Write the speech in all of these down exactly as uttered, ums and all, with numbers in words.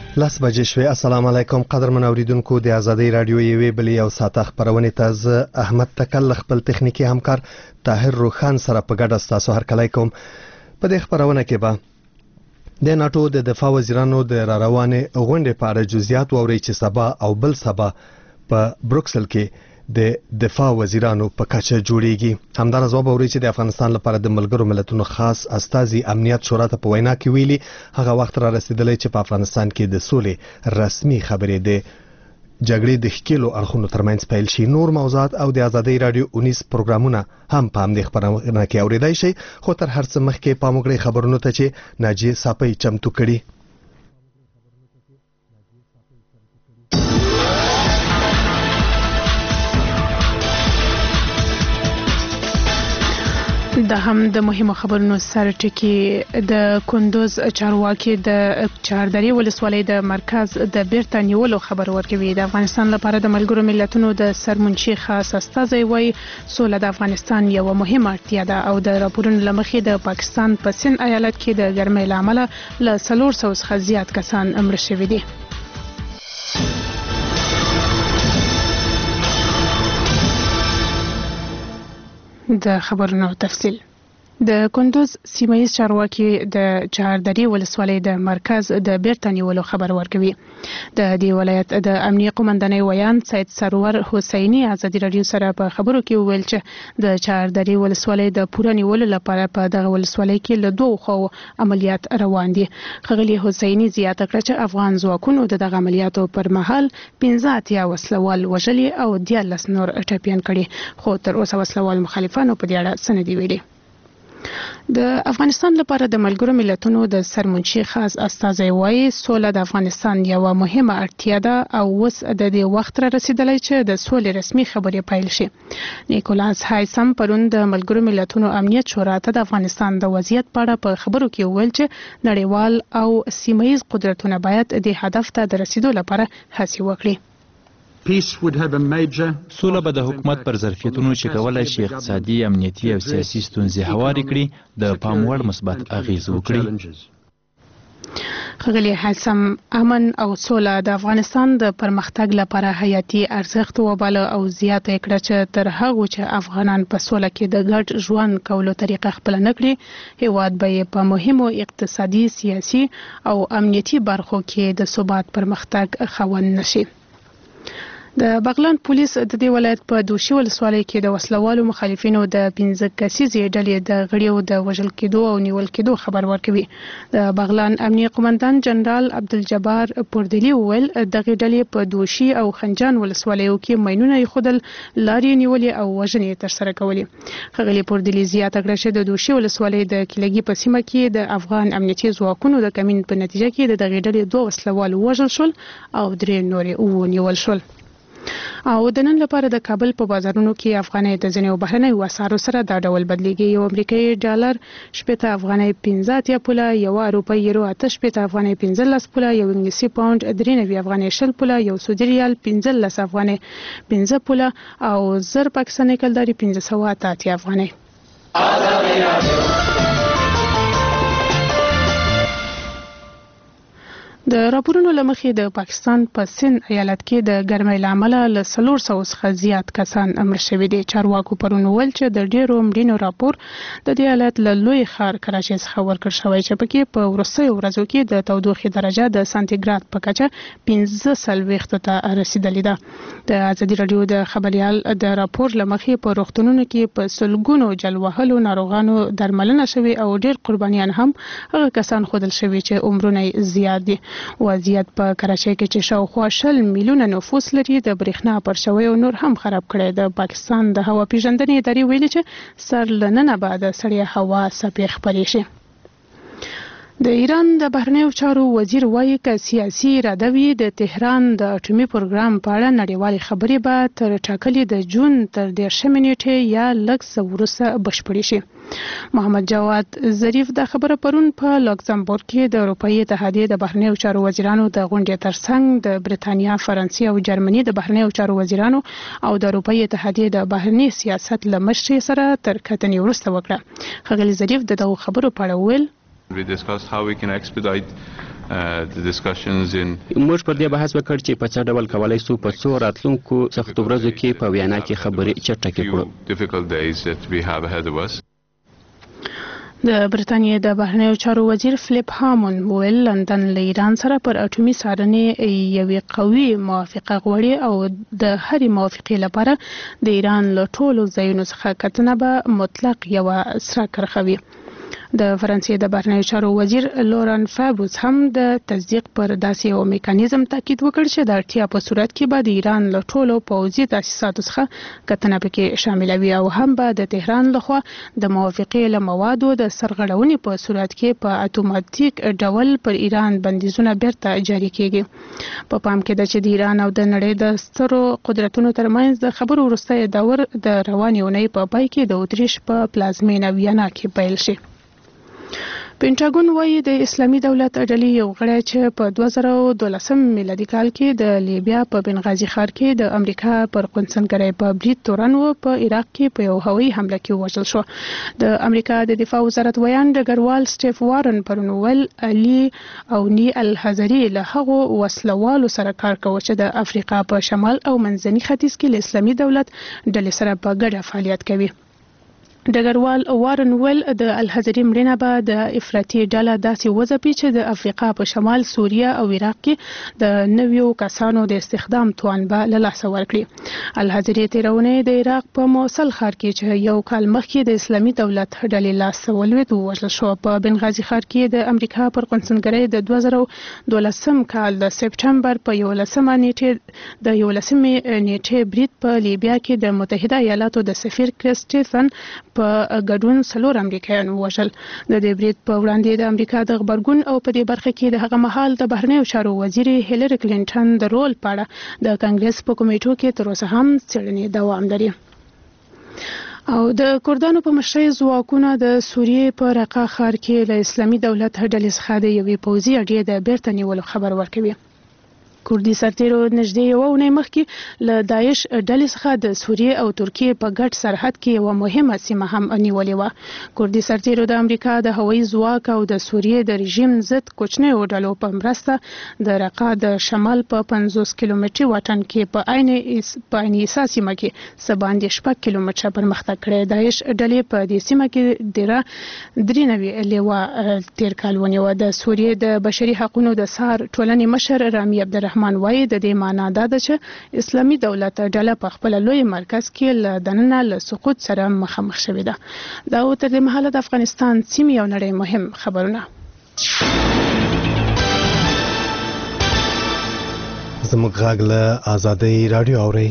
لس بجې شوې. السلام علیکم قدرمن اوریدونکو، د آزادۍ رادیو یوې بلې یو ساعته خپرونې ته زه احمد تکل خپل تخنیکی همکار طاهر روخان سره په ګډه ستاسو هرکلی کوم. په دې خپرونه کې به د ناټو د دفاع وزیرانو د را روانې غونډې په اړه جزئیات واورئ چې سبا او بل سبا په بروکسل کې د دفاع وزیرانو په کچه جوړیږي. همدارس به اورئ چې د افغانستان لپاره د ملګرو ملتونو خاص استازي امنیت شورا ته په وینا کې ویلي هغه وخت را رسیدلی چې په افغانستان کې د سولې رسمي خبرې د جګړې د ښکیلو اړخونو ترمنځ پیل شي. نور موضوعات او د آزادۍ رادیو اونیس پروګرامونه هم په همدې خپرونه کې اوریدای شئ، خو تر هر څه مخکې پام وکړئ خبرونو ته چې ناجیه صافی چمتو کړي. د هم د مهمو خبرونو سره ټکی د کندوز چارواکي د چاردرې ولسوالۍ د مرکز د بیرته نیولو خبر ورکوي. د افغانستان لپاره د ملګرو ملتونو د سرمنشي خاص استازی وایي سوله د افغانستان یو مهمه اړتیا ده او د راپورونو لمخې د پاکستان په سند ایالت کې د ګرمۍ له امله له څلور سوه څخه زیات کسان مړه شوي دي. د خبرونو تفصیل. د کندوز سیمایي چارواکي د چاردرې ولسوالۍ د مرکز د بیرته نیولو خبر ورکوي. د دې ولایت د امنیه قومندانۍ ویان سید سرور حسیني آزادي رادیو سره په خبرو کې وویل چې د چاردرې ولسوالۍ د پوره نیولو لپاره په دغه ولسوالۍ کې له دوه خوا عملیات روان دي. ښاغلي حسیني زیاته کړه چې افغان ځواکونو د دغه عملیاتو پر مهال پنځه اتیا وسلوال وژلي او دیارلس نور ټپیان کړي، خو تر اوسه وسلوال مخالفانو په دې اړه څه نه دي ویلي. د افغانستان لپاره د ملګرو ملتونو د سرمنشي خاص استازی وایي سوله د افغانستان یوه مهمه اړتیا ده او اوس د دې وخت را رسیدلی چې د سولې رسمي خبرې پیل شي. نیکولاس هایسم پرون د ملګرو ملتونو امنیت شورا ته د افغانستان د وضعیت په اړه په خبرو کې وویل چې نړیوال او سیمه ییز قدرتونه باید د هدف ته د رسیدو لپاره هڅې وکړي. سوله به د حکومت پر ظرفیتونو چې کولای شي اقتصادي، امنیتي او سیاسي ستونزې هوارې کړي د پام وړ مثبت اغیز وکړي. ښاغلي حسم امن او سوله د افغانستان د پرمختګ لپاره حیاتي ارزښت وباله او زیاته کړه چې تر هغه چې افغانان په سوله کې د ګډ ژوند کولو طریقه خپل نه کړي، هیواد به په مهمو اقتصادي، سیاسي او امنیتي برخو کې د ثبات پرمختګ خاوند نشي. د بغلان پولیس د دې ولایت په دوشي ولسوالۍ کې د وسلوالو مخالفینو د پنځه کسیزې ډلې د غړیو د وژل کېدو او نیول کېدو خبر ورکوي. د بغلان امنیه قومندان جنرال عبدالجبار پوردلی وویل دغه ډلې په دوشي او خنجان ولسوالیو کې ماینونه ایښودل، لارې نیولې او وژنې ترسره کولې. ښاغلي پوردلی زیاته کړه چې د دوشي ولسوالۍ د کلګي په سیمه کې د افغان امنیتي ځواکونو د کمین په نتیجه کې د دغه ډلې دوه وسلوال وژل شول او درې نورې ونیول شول. او د نن لپاره د کابل په بازارونو کې افغانۍ د ځینو بهرنیو اسعارو سره دا ډول بدلیږي. یو امریکایي ډالر شپېته افغانۍ پنځه اتیا پوله، یو اروپایي یورو اته شپېته افغانۍ پنځلس پوله، یو انګلیسي پاونډ درې نوي افغانۍ شل پوله، یو سعودي ریال پنځلس افغانۍ پنځه پوله او زر پاکستاني کلداري پنځه سوه اته اتیا افغانۍ. د راپورونو لمخې د پاکستان په سند ایالت کې د ګرمۍ له امله له څلور سوه څخه زیات کسان مړه شوي دي. چارواکو پرون وویل چې د ډېرو مړینو راپور د دې ایالت له لوی ښار کراچۍ څخه ورکړل شوی چې پکې په وروستیو ورځو کې د تودوخې درجه د سانتیګراد په کچه پنځه څلوېښتو ته رسیدلې ده. د ازادي راډیو د خبریال د راپور لمخې په روغتونونو کې په سلګونو جل وهلو ناروغانو درملنه شوې او ډېر قربانیان هم هغه کسان ښودل شوي چې عمرونه یې زیات دي. وضعیت په کراچۍ کې چې شاوخوا شل میلیونه نفوس لري د برېښنا پرچاوۍ او نور هم خراب کړی. د پاکستان د هوا پیژندنې ادارې ویلي چې سر له ننه به د سړې هوا څپې خپرې شي. د ایران د بهرنیو چارو وزیر وایي که سیاسي اراده وي د تهران د اټومي پروګرام په اړه نړیوالې خبرې به تر ټاکلې د جون تر دېرشمې نیټې یا لږ څه وروسته بشپړې شي. محمد جواد ظریف دا خبره پرون په لوکزامبورګ کې د اروپایي اتحادیې د بهرنیو چارو وزیرانو د غونډې ترڅنګ د برېټانیا، فرانسې او جرمني د بهرنیو چارو وزیرانو او د اروپایي اتحادیې د بهرني سیاست له مشرۍ سره تر کتنې وروسته وکړه. ښاغلي ظریف د دغو خبرو په اړه وویل We discussed how we can expedite uh, the discussions in موږ پر دې بحث وکړ چې په څه ډول کولای شو په څو راتلونکو سختو ورځو کې په وینا کې خبرې چټکې کړو. difficult days that we have ahead of us. د برتانیې د بهرنیو چارو وزیر فلیپ هامون ویل لندن له ایران سره پر اټومي څارنې یوې قوي موافقه غواړي او د هرې موافقې لپاره د ایران له ټولو ځایونو څخه کتنه به مطلق یوه سره کرښه وي. د فرانسې د بهرنیو چارو وزیر لوران فابوس هم د تصدیق پر داسې یو میکانیزم تاکید وکړ چې د اړتیا په صورت کې به د ایران له ټولو پوځي تاسیساتو څخه کتنه پکې شاملوي او هم به د تهران لخوا د موافقې له موادو د سرغړونې په صورت کې په اتوماتیک ډول پر ایران بندیزونه بیرته جاري کیږي. په پام کې ده چې د ایران او د نړۍ د سترو قدرتونو ترمنځ د خبرو وروستی دور د روانې اونۍ په پای کې د اتریش په پلازمینه ویانا کې پیل شي. پینټاګون وايي د اسلامي دولت ډلې یو غړی چې په دوه زره دولسم میلادي کال کې د لیبیا په بنغازي ښار کې د امریکا پر قونسلګرۍ په برید تورن و په عراق کې په یو هوایي حمله کې وژل شو. د امریکا د دفاع وزارت ویان ډګروال سټیف وارن پرون ویل علي او نی الحزري له هغو وسلوالو سره کار کوي چې د افریقا په شمال او منځني ختیځ کې له اسلامي دولت ډلې سره په ګډه فعالیت کوي. ډګروال وارن ویل د الحزري مړینه به د افراطي ډله داسې وځپي چې د افریقا په شمال سوریه او عراق کې د نویو کسانو د استخدام توان به له لاسه ورکړي. الحزري تیرونې د عراق په موصل ښار کې چې یو کال مخکې د اسلامي دولت ډلې لاس ولوید ووژل شو. په بنغازي ښار کې د امریکا پر قونسلګرۍ د دوه زره دولسم کال د سپټمبر په یولسمه نیټې د یولسمې نیټې برید په لیبیا کې د متحده ایالاتو د سفیر کرسټیفن په ګډون څلور امریکایان ووژل. د دې برید په وړاندې د امریکا د غبرګون او په دې برخه کې د هغه مهال د بهرنیو چارو وزیر هیلری کلینټن د رول په اړه د کانګرس په کمیټو کې تر اوسه هم څېړنې دوام لري. او د کردانو په مشرۍ ځواکونه د سوریې په رقه ښار کې له اسلامي دولت ډلې څخه د یوې پوځي اډې د بیرته نیولو خبر ورکوي. کوردي سرتیرو نږدې یوه اونۍ مخکې له داعش ډلې څخه د سوریې او ترکیې په ګډ سرحد کې یوه مهمه سیمه هم نیولې وه. کوردي سرتیرو د امریکا د هوایي ځواک او د سوریې د رژیم ضد کوچنیو ډلو په مرسته د رقه د شمال په پنځوس کیلومتري واټن کې په عین په عین ایسا سیمه کې څه باندې شپږ کیلومتره پرمختګ کړی. داعش ډلې په دې سیمه کې ډیره درې نوي لیوه تیر کال ونیوه. د سوریې د بشري حقوقو د سار ټولنې مشر رامي عبدالرحمن وایي د دې معنا دا ده چې اسلامي دولت ډله په خپل لوی مرکز کې له دننه له سقوط سره مخامخ شوې ده. دا و تر دې مهاله د افغانستان سیمې او نړۍ مهم خبرونه. زموږ غږ له آزادۍ رادیو اورئ.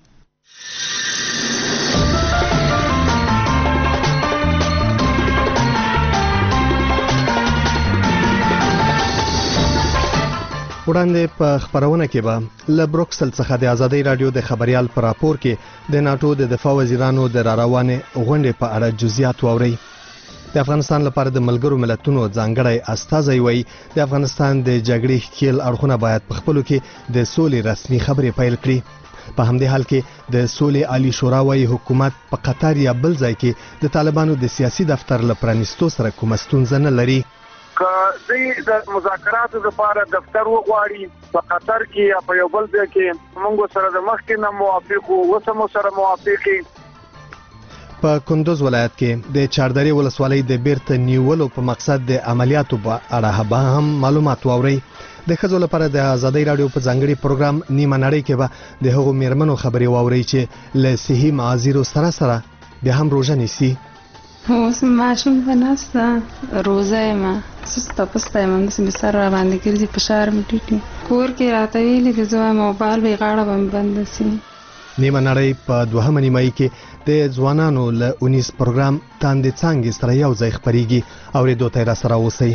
وړاندې په خبرونه کې به له بروکسل څخه د آزادۍ رادیو د خبريال پر راپور کې د ناتو د دفاع وزیرانو د راروانې غونډې په اړه جزئیات واوري. د افغانستان لپاره د ملګرو ملتونو ځانګړی استازی وایي د افغانستان د جګړې ښکیل اړخونه باید په خپلو کې د سولې رسمي خبرې پیل کړي. په همدې حال کې د سولې عالی شورا وایي حکومت په قطر یا بل ځای کې د طالبانو د سیاسي دفتر له پرانیستو سره کومه ستونزه نه لري. که دوی د مذاکراتو لپاره دفتر وغواړي په قطر کې یا په یو بل ځای کې موږ سره د مخکې نه موافق وو، اوس هم سره موافق یو. په کندوز ولایت کې د چاردرې ولسوالۍ د بیرته نیولو په مقصد د عملیاتو په اړه به هم معلومات واوري. د ښځو لپاره د آزادۍ رادیو په ځانګړي پروګرام نیمه نړۍ کې به د هغو میرمنو خبرې واوري چې له صحي معاذیرو سره سره بیا هم روژه نیسي. اوس ماشوم په ناسته روزه یم، سسته پسته یم، همداسې مې سر را باندې ګرځي، فشار مې ټیټ وي. کور کې راته ویلي دي زه وایم موبایل به یې غاړه به مې بنده سي. نیمه نړۍ په دوهمه نیمایي کې د ځوانانو له اونیس پروګرام تاندې څانګې سره یو ځای خپرېږي. اورېدو ته یې راسره اوسئ.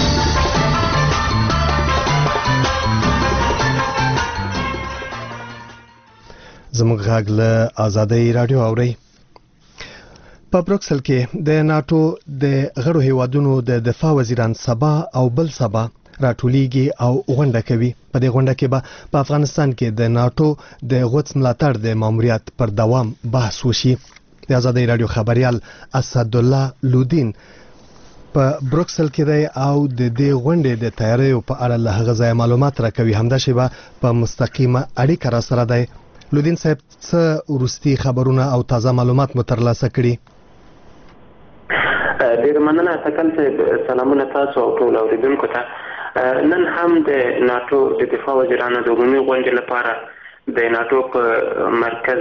زموږ غږ له آزادۍ رادیو اورئ. په بروکسل کې د ناتو د غړو هیوادونو د دفاع وزیران سبا او بل سبا راټولیږي او غونډه کوي. په دې غونډه کې به په افغانستان کې د ناتو د غوڅ ملاتړ د ماموریت پر دوام بحث وشي. د آزادۍ رادیو خبريال اسد الله لودین په بروکسل کې دی او د دې غونډې د تیاریو په اړه له هغه ځای معلومات راکوي. همدا شیبه په مستقیمه اړیکه را سره دی. لودین صاحب څه وروستي خبرونه او تازه معلومات مو ترلاسه کړي؟ ډېر مننه تکل صاحب. سلامونه تاسو او ټول اوریدونکو ته. نن هم د ناتو د دفاع وزیرانو د عمومي غونډې لپاره د ناتو په مرکز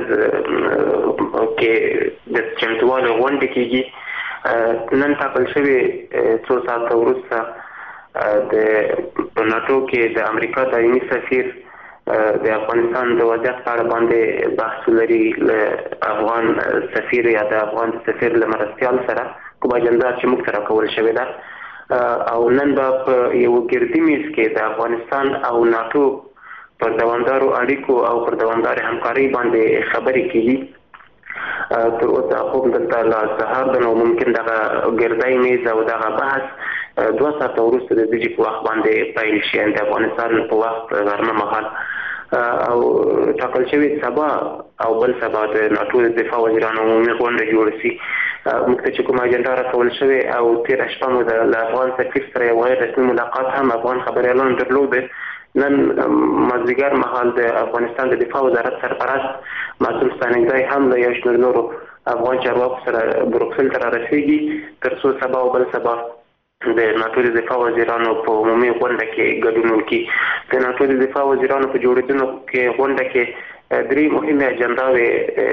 کې د چمتووالي غونډې کېږي. نن ټاکل شوي څو ساعته وروسته د ناتو کې د امریکا دایمي سفیر د افغانستان د وضعیت په اړه باندې بحث لري له افغان سفیر یا د افغان سفیر له مرستیال سره کومه اجنډا چې موږ ته راکول شوې ده. او نن به په یو ګردي میز کې د افغانستان او ناتو پر دوامدارو اړیکو او پر دوامدارې همکارۍ باندې خبرې کېږي. تر اوسه خو دلته لا سهار د نو ممکن دغه ګردی میز او دغه بحث دوه ساعته وروسته د دې په وخت باندې پیل شي د افغانستان په وخت غرمه مهال. او ټاکل شوی سبا او بل سبا د ناتو د دفاع وزیرانو عمومي غونډه جوړه شي. موږ ته چې کومه اجنډا راکول شوې او تېره شپه مو د افغان سفیر سره یو غیر رسمي ملاقات هم افغان خبریالانو درلود. نن مازدیګر مهال د افغانستان د دفاع وزارت سرپرست معصوم ستانکزی هم له یو شمېر نورو افغان چارواکو سره بروکسل ته رارسېږي تر څو سبا او بل سبا د ناتو د دفاع وزیرانو په عمومي غونډه کې ګډون وکړي. د ناتو د دفاع وزیرانو په جوړېدلو کې غونډه کې درې مهمې اجنډاوې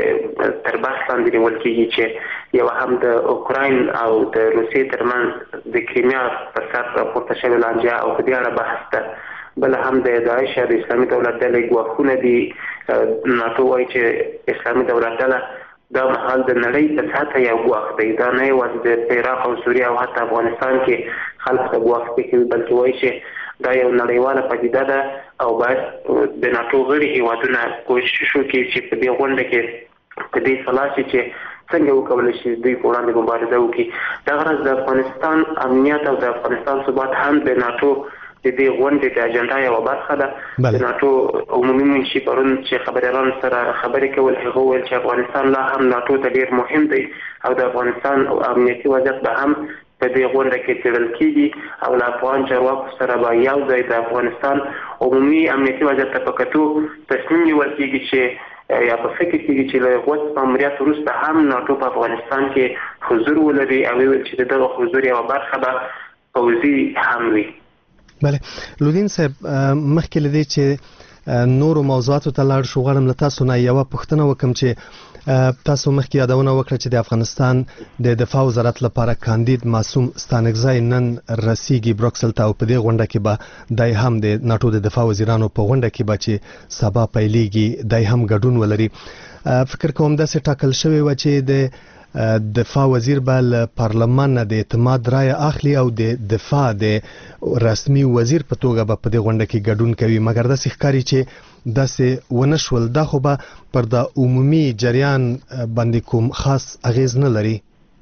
تر بحث لاندې نیول کېږي چې یو هم د اوکراین او د روسیې ترمنځ د کریمیا پر سر راپورته شوې لانجه او په دې اړه بحث ده. بل هم د داعش د اسلامي دولت ډلې ګواښونه دي. ناتو وایي چې اسلامي دولت ډله دا مهال د نړۍ په سطحه یو ګواښ دی. دا نه یوازې د عراق او سوریه او حتی افغانستان کې خلک ته ګواښ کوي، بلکې وایي چې دا یو نړیواله پدیده ده او باید د ناتو غړي هیوادونه کوشش وکړي چې په دې غونډه کې په دې سلا شي چې څنګه وکولای شي دوی په وړاندې مبارزه وکړي. دغه راز د افغانستان امنیت او د افغانستان ثبات هم د ناتو د دې غونډې د اجنډا یوه برخه ده. د ناتو عمومي منشي پرون چې خبریالانو سره خبرې کول هغه وویل چې افغانستان لا هم ناتو ته ډېر مهم دی او د افغانستان امنیتي وضعیت به هم په دې غونډه کې څېړل کېږي او له افغان چارواکو سره به یو ځای د افغانستان عمومي امنیتي وضعیت ته په کتو تصمیم نیول کېږي چې یا په فکر کېږي چې له غوڅ ماموریت وروسته هم ناتو په افغانستان کې حضور ولري او ویل چې دغه حضور یوه برخه به پوځي هم وي. بله لودین صاحب، مخکې له دې چې نورو موضوعاتو ته لاړ شو غواړم له تاسو نه یوه پوښتنه وکړم چې تاسو مخکې یادونه وکړه چې د افغانستان د دفاع وزارت لپاره کاندید معصوم ستانکزی نن رسیږي بروکسل ته او په دې غونډه کې به دای هم د ناتو د دفاع وزیرانو په غونډه کې به چې سبا پیلیږي دای هم ګډون ولري. فکر کوم داسې ټاکل شوی و چې د دفاع وزیر به له پارلمان نه د اعتماد رایه اخلي او د دفاع د رسمي وزیر په توګه به په دې غونډه کې ګډون کوي، مګر داسې ښکاري چې داسې ونه شول. دا خو به پر د عمومي جریان باندې کوم خاص اغیز نه لري.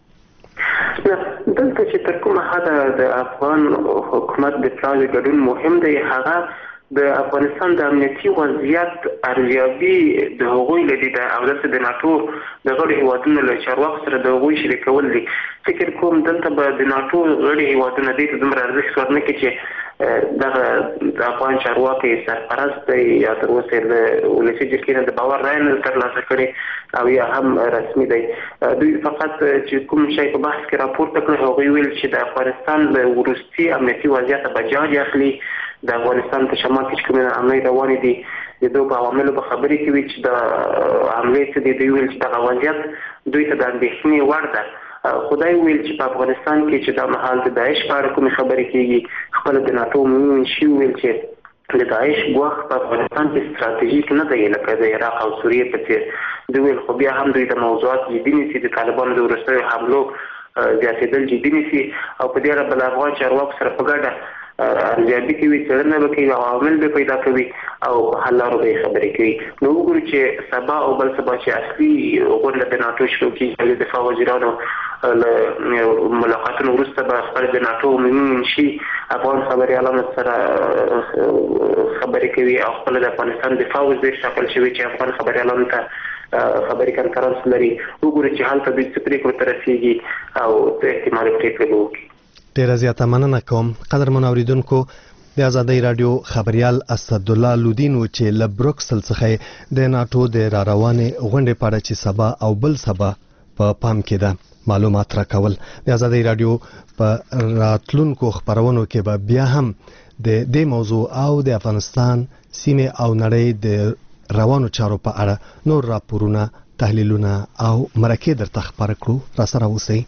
دلته چې تر کومه حده د افغان حکومت د پلاوي ګډون مهم دی، هغه د افغانستان د امنیتي وضعیت ارزیابي د هغوی لدی ده او داسې د ناتو د غړي هیوادونو له چارواکو سره د هغوی شریکول دي. فکر کوم دلته به د ناتو غړي هیوادونه دې ته دومره ارزښت ورنکړي چې دغه د افغان چارواکي سرپرست دی یا تر اوسه د ولسي جرګې نه د باور رایه نه ترلاسه کړې او یا هم رسمي دی. دوی فقط چې کوم شی په بحث کې راپورته کړ هغوی ویل چې د افغانستان له وروستي امنیتي وضعیته به جاج اخلي. د افغانستان په شمال کې چې کومې حملې روانې دي د دو په عواملو به خبرې کوي چې د حملې څه دي. دوی ویل چې دغه وضعیت دوی ته د اندېښنې وړ ده. خدای ویل چې په افغانستان کې چې دا مهال د داعش په اړه کومې خبرې کېږي، خپله د ناتو عمومي منشي ویل چې د داعش ګواښ په افغانستان کې ستراتیژیک نه دی لکه د عراق او سوریې په څېر. دوی ویل خو بیا هم دوی د موضوعات جدي نیسي، د طالبانو د وروستیو حملو زیاتېدل جدي نیسي او په دې اړه به له افغان چارواکو سره په ګډه ارزیابي کوي، څېړنه به کوي او عوامل به پیدا کوي او حل لارو به یې خبرې کوي. نو وګورو چې سبا او بل سبا چې اصلي غونډه د ناتو شروع کېږي د دفاع وزیرانو له ملاقاتونو وروسته به خپل د ناتو عمومي منشي افغان خبریالانو سره خبرې کوي او خپل د افغانستان دفاع وزیر ټاکل شوی چې افغان خبریالانو ته خبرې کنفرانس لري. وګورو چې هلته دوی څه پرېکړو ته رسېږي او د احتمالي پرېکړې به وکړي. ډیره زیاته مننه کوم. قدرمن اوریدونکو، د آزادۍ رادیو خبريال اسدالله لودین و چې له بروکسل څخه د ناتو د را روانې غونډې په اړه چې سبا او بل سبا په پام کې ده معلومات راکول. د آزادۍ رادیو په راتلونکو خبرونو کې به بیا هم د دې موضوع او د افغانستان سیمه او نړۍ د روانو چارو په اړه نور راپورونه، تحلیلونه او مرکې درته خبر کړو. را سره اوسئ.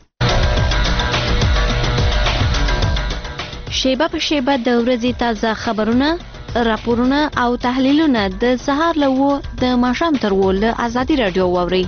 شیبه په شیبه د ورځې تازه خبرونه، راپورونه او تحلیلونه د سهار له وو د ماښام تر وو له آزادۍ رادیو واورئ.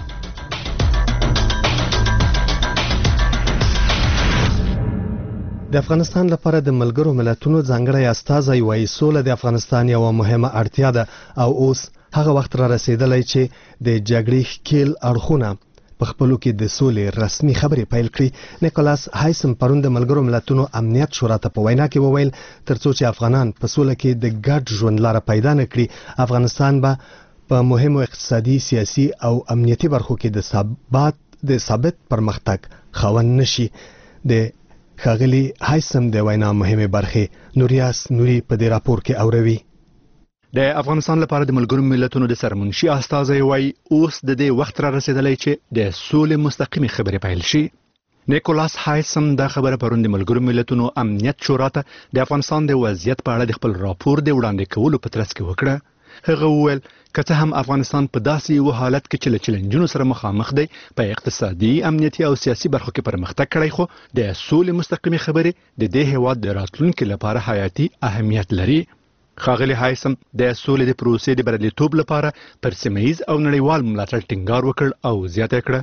د افغانستان لپاره د ملګرو ملتونو ځانګړی استازی وایي سوله د افغانستان یوه مهمه اړتیا ده او اوس هغه وخت را رسیدلی چې د جګړې ښکیل اړخونه په خپلو کې د سولې رسمي خبرې پیل کړي. نیکولاس هایسم پرون د ملګرو ملتونو امنیت شورا ته په وینا کې وویل ترڅو چې افغانان په سوله کې د ګډ ژوند لاره پیدا نه کړي، افغانستان به په مهمو اقتصادي، سیاسي او امنیتي برخو کې د ثبات د ثابت پرمختګ خاوند نشي. د ښاغلي هایسم د وینا مهمه برخه نوریاس نوري په دې راپور کې اوروي. د افغانستان لپاره د ملګرو ملتونو د سرمنشي استازی وایي اوس د دې وخت را رسیدلی چې د سولې مستقیمي خبرې پیل شي. نیکولاس هایسم دا خبره پرون د ملګرو ملتونو امنیت شورا ته د افغانستان د وضعیت په اړه د خپل راپور د وړاندې کولو په ترڅ کې وکړه. هغه وویل که څه هم افغانستان په داسې یو حالت کې چې له چیلنجونو سره مخامخ دی، په اقتصادي، امنیتي او سیاسي برخو کې پرمختګ کړی، خو د سولې مستقیمي خبرې د دې هیواد د راتلونکي لپاره حیاتي اهمیت لري. ښاغلي هایسم د سولې د پروسې د بریالیتوب لپاره پر سیمه ییز او نړیوال ملاتړ ټینګار وکړ او زیاته کړه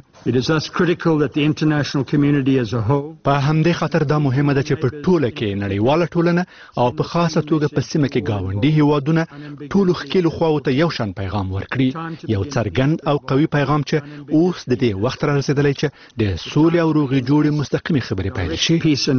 په همدې خاطر دا مهمه ده چې په ټوله کې نړیواله ټولنه او په خاصه توګه په سیمه کې گاونډي هیوادونه ټولو ښکیلو خواو ته یو شان پیغام ورکړي، یو څرګند او قوي پیغام چې اوس د دې وخت را رسیدلی چې د سولې او روغې جوړې مستقیمي خبرې پیل شي.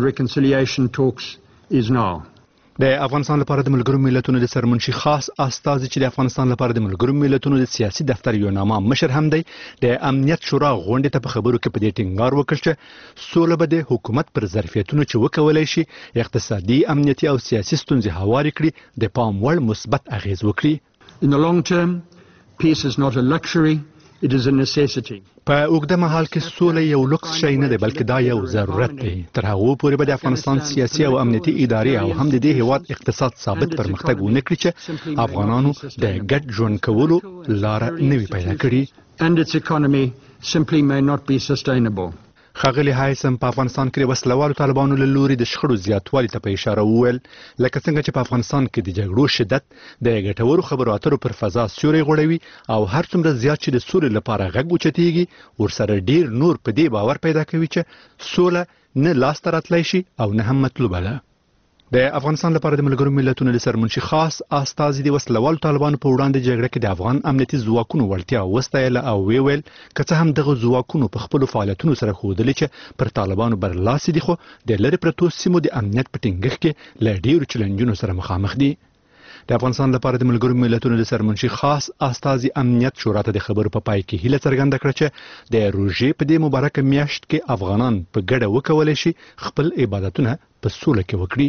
د افغانستان لپاره د ملګرو ملتونو د سرمنشي خاص استازي چې د افغانستان لپاره د ملګرو ملتونو د سیاسي دفتر یو نامه مشر هم دی، د امنیت شورا غونډې ته په خبرو کې په دې ټینګار وکړ چې سوله به د حکومت پر ظرفیتونو چې وکولای شي اقتصادي، امنیتي او سیاسي ستونزې هوارې کړي د پام وړ مثبت اغیز وکړي. In the long term, peace is not a luxury. It is a necessity. په اوږده مهال کې سوله یو لوکس شی نه دی بلکې دا یو ضرورت دی. تر هغو پورې به د افغانستان سیاسي او امنیتي ادارې او هم د دې هیواد اقتصاد ثابت پرمختګ ونه کړي چې افغانانو د ګډ ژوند کولو لاره نه وي پیدا کړې. And its economy simply may not be sustainable. ښاغلي هایسم په افغانستان کې د وسلوالو طالبانو له لوري د شخړو زیاتوالي ته په اشاره وویل لکه څنګه چې په افغانستان کې د جګړو شدت د ګټورو خبرو اترو پر فضا سیوری غوړوي او هر څومره زیات چې د سولې لپاره غږ اوچتېږي ورسره ډیر نور په دې باور پیدا کوي چې سوله نه لاسته راتلی شي او نه هم مطلوبه ده. د افغانستان لپاره د ملګرو ملتونو د سرمنشي خاص استازي د وسلوالو طالبانو په وړاندې جګړه کې د افغان امنیتي ځواکونو وړتیا وستایله او ویل که څه هم دغه ځواکونو په خپلو فعالیتونو سره ښودلې چې پر طالبانو برلاسي دي، خو د لرې پرتو سیمو د امنیت په ټینګښت کې له ډیرو چیلنجونو سره مخامخ دي. د افغانستان لپاره د ملګرو ملتونو د سرمنشي خاص استازي امنیت شورا ته د خبرو په پای کې هیله څرګنده کړه چې د روژې په دې مبارکه میاشت کې افغانان په ګډه وکولای شي خپل عبادتونه په سوله کې وکړي.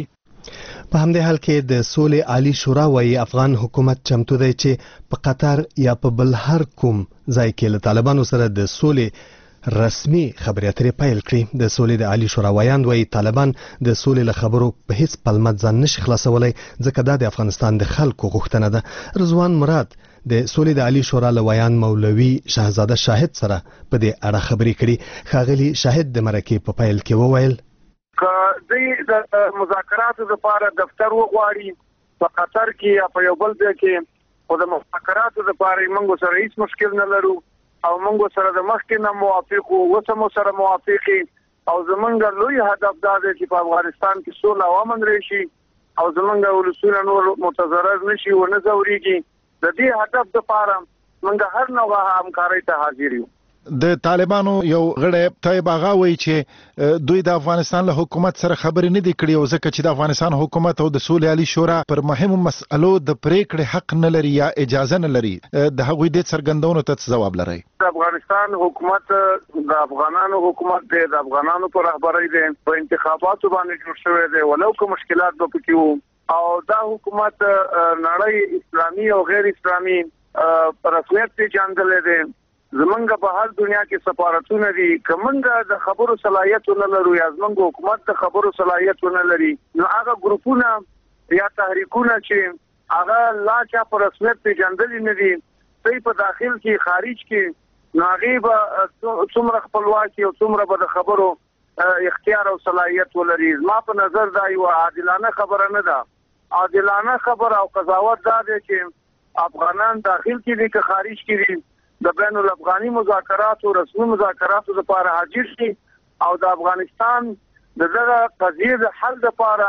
په همدې حال کې د سولې عالی شورا وایي افغان حکومت چمتو دی چې په قطر یا په بل هر کوم ځای کې له طالبانو سره د سولې رسمي خبرې اترې پیل کړي. د سولې د عالی شورا وایاند وایي طالبان د سولې له خبرو په هیڅ پلمه ځان نشي خلاصولی ځکه دا د افغانستان د خلکو غوښتنه ده. رضوان مراد د سولې د عالی شورا له ویان مولوي شهزاده شاهد سره په دې اړه خبرې کړي. ښاغلي شاهد د مرکې په پیل کې وویل که دوی د مذاکراتو لپاره دفتر وغواړي په قطر کې یا په یو بل ځای کې، خو د مذاکراتو لپاره موږ سره هیڅ مشکل نه لرو او موږ سره د مخکې نه موافق وو، اوس هم سره موافق او زمونږ لوی هدف دا دی چې په افغانستان کې سوله او امن راشي او زمونږ ولسونه نور متضرر نشي ونه ځوريږي. د دې هدف لپاره موږ هر نوع همکارۍ ته حاضر یو. د طالبانو یو غړی طیب اغا وایي چې دوی د افغانستان له حکومت سره خبرې نه دي کړې او ځکه چې د افغانستان حکومت او د سولې عالی شورا پر مهمو مسألو د پریکړې حق نه لري یا اجازه نه لري، د هغوی د څرګندونو ته ځواب لري. د افغانستان حکومت د افغانانو حکومت دی، د افغانانو پر رهبرۍ دی، په انتخاباتو باندې جوړ شوی دی، ولو که مشکلات به پکې وو او دا حکومت نړۍ اسلامي او غیر اسلامي پر رسمیت پیژندلې دی. زمونږ په هر دنیا کې سفارتونه دي، کومنګ د خبرو صلاحیت نه لرو یا زمونږ حکومت د خبرو صلاحیت نه لري، نو هغه ګروپونه یا تحریکونه چې هغه لا چا پر رسمیت پیژندلې نه دي، دوی په داخل کې خارج کې ناغیب څومره خپلواکي او څومره به د خبرو اختیار او صلاحیت ولري. زما په نظر دا یو عادلانه خبره نه ده. عادلانه خبره او قضاوت دا دی چې افغانان داخل کې دي که خارج کې دي د بین الافغاني مذاکراتو رسمي مذاکراتو لپاره حاضر شي او د افغانستان د دغه قضیې د حل لپاره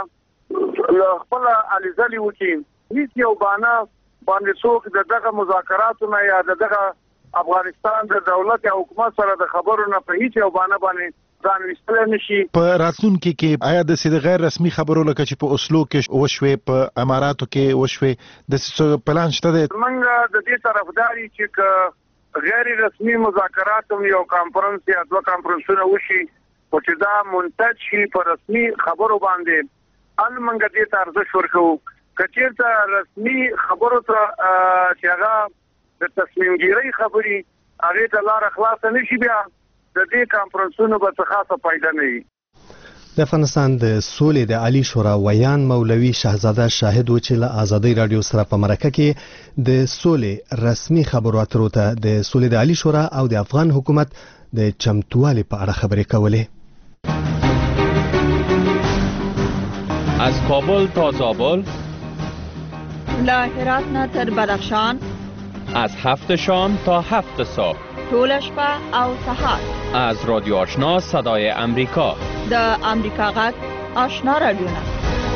خپل الیزلي وکړي. هیڅ یو بانا باندې څوک د دغه مذاکراتو نه یا د دغه افغانستان د دولت او حکومت سره د خبرو نه په هیڅ یو بانا باندې ځان وستل نشي. په راتلونکي کې آیا د سید غیر رسمي خبرو لکه چې په اوسلو کې وشوي، په اماراتو کې وشوي، د څه پلان شته دی؟ موږ د دې طرفداري چې غیر رسمي مذاکرات هم یو کانفرنس یا دوه کانفرنسونه وشي او چې دا منتج شي په رسمي خبرو باندې، ان موږ دې ته ارزښت ورکوو. که چېرته رسمي خبرو ته چې هغه د تصمیم ګیرۍ خبرې هغې ته لاره خلاصه نشي، بیا د دې کانفرنسونو به څه خاصه فایده نه وي. د افغانستان د سولې د عالی شورا ویان مولوي شهزاده شاهد و چې له آزادۍ رادیو سره په مرکه کې د سولې رسمي خبرو اترو ته د سولې د عالی شورا او د افغان حکومت د چمتووالي په اړه خبرې کولې. از کابل تا زابل، له هرات نه تر بدخشان، از هفت شام تا هفت صبح، طول شپه او سحر، از رادیو آشنا صدای امریکا، د امریکا غږ آشنا رادیو نه.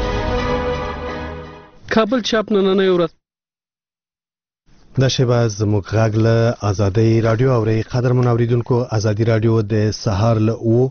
کابل چاپ نننۍ ورځ دا شیبه زموږ غږ له آزادۍ رادیو اوري. قدرمن اوریدونکو، آزادۍ رادیو د سهار له او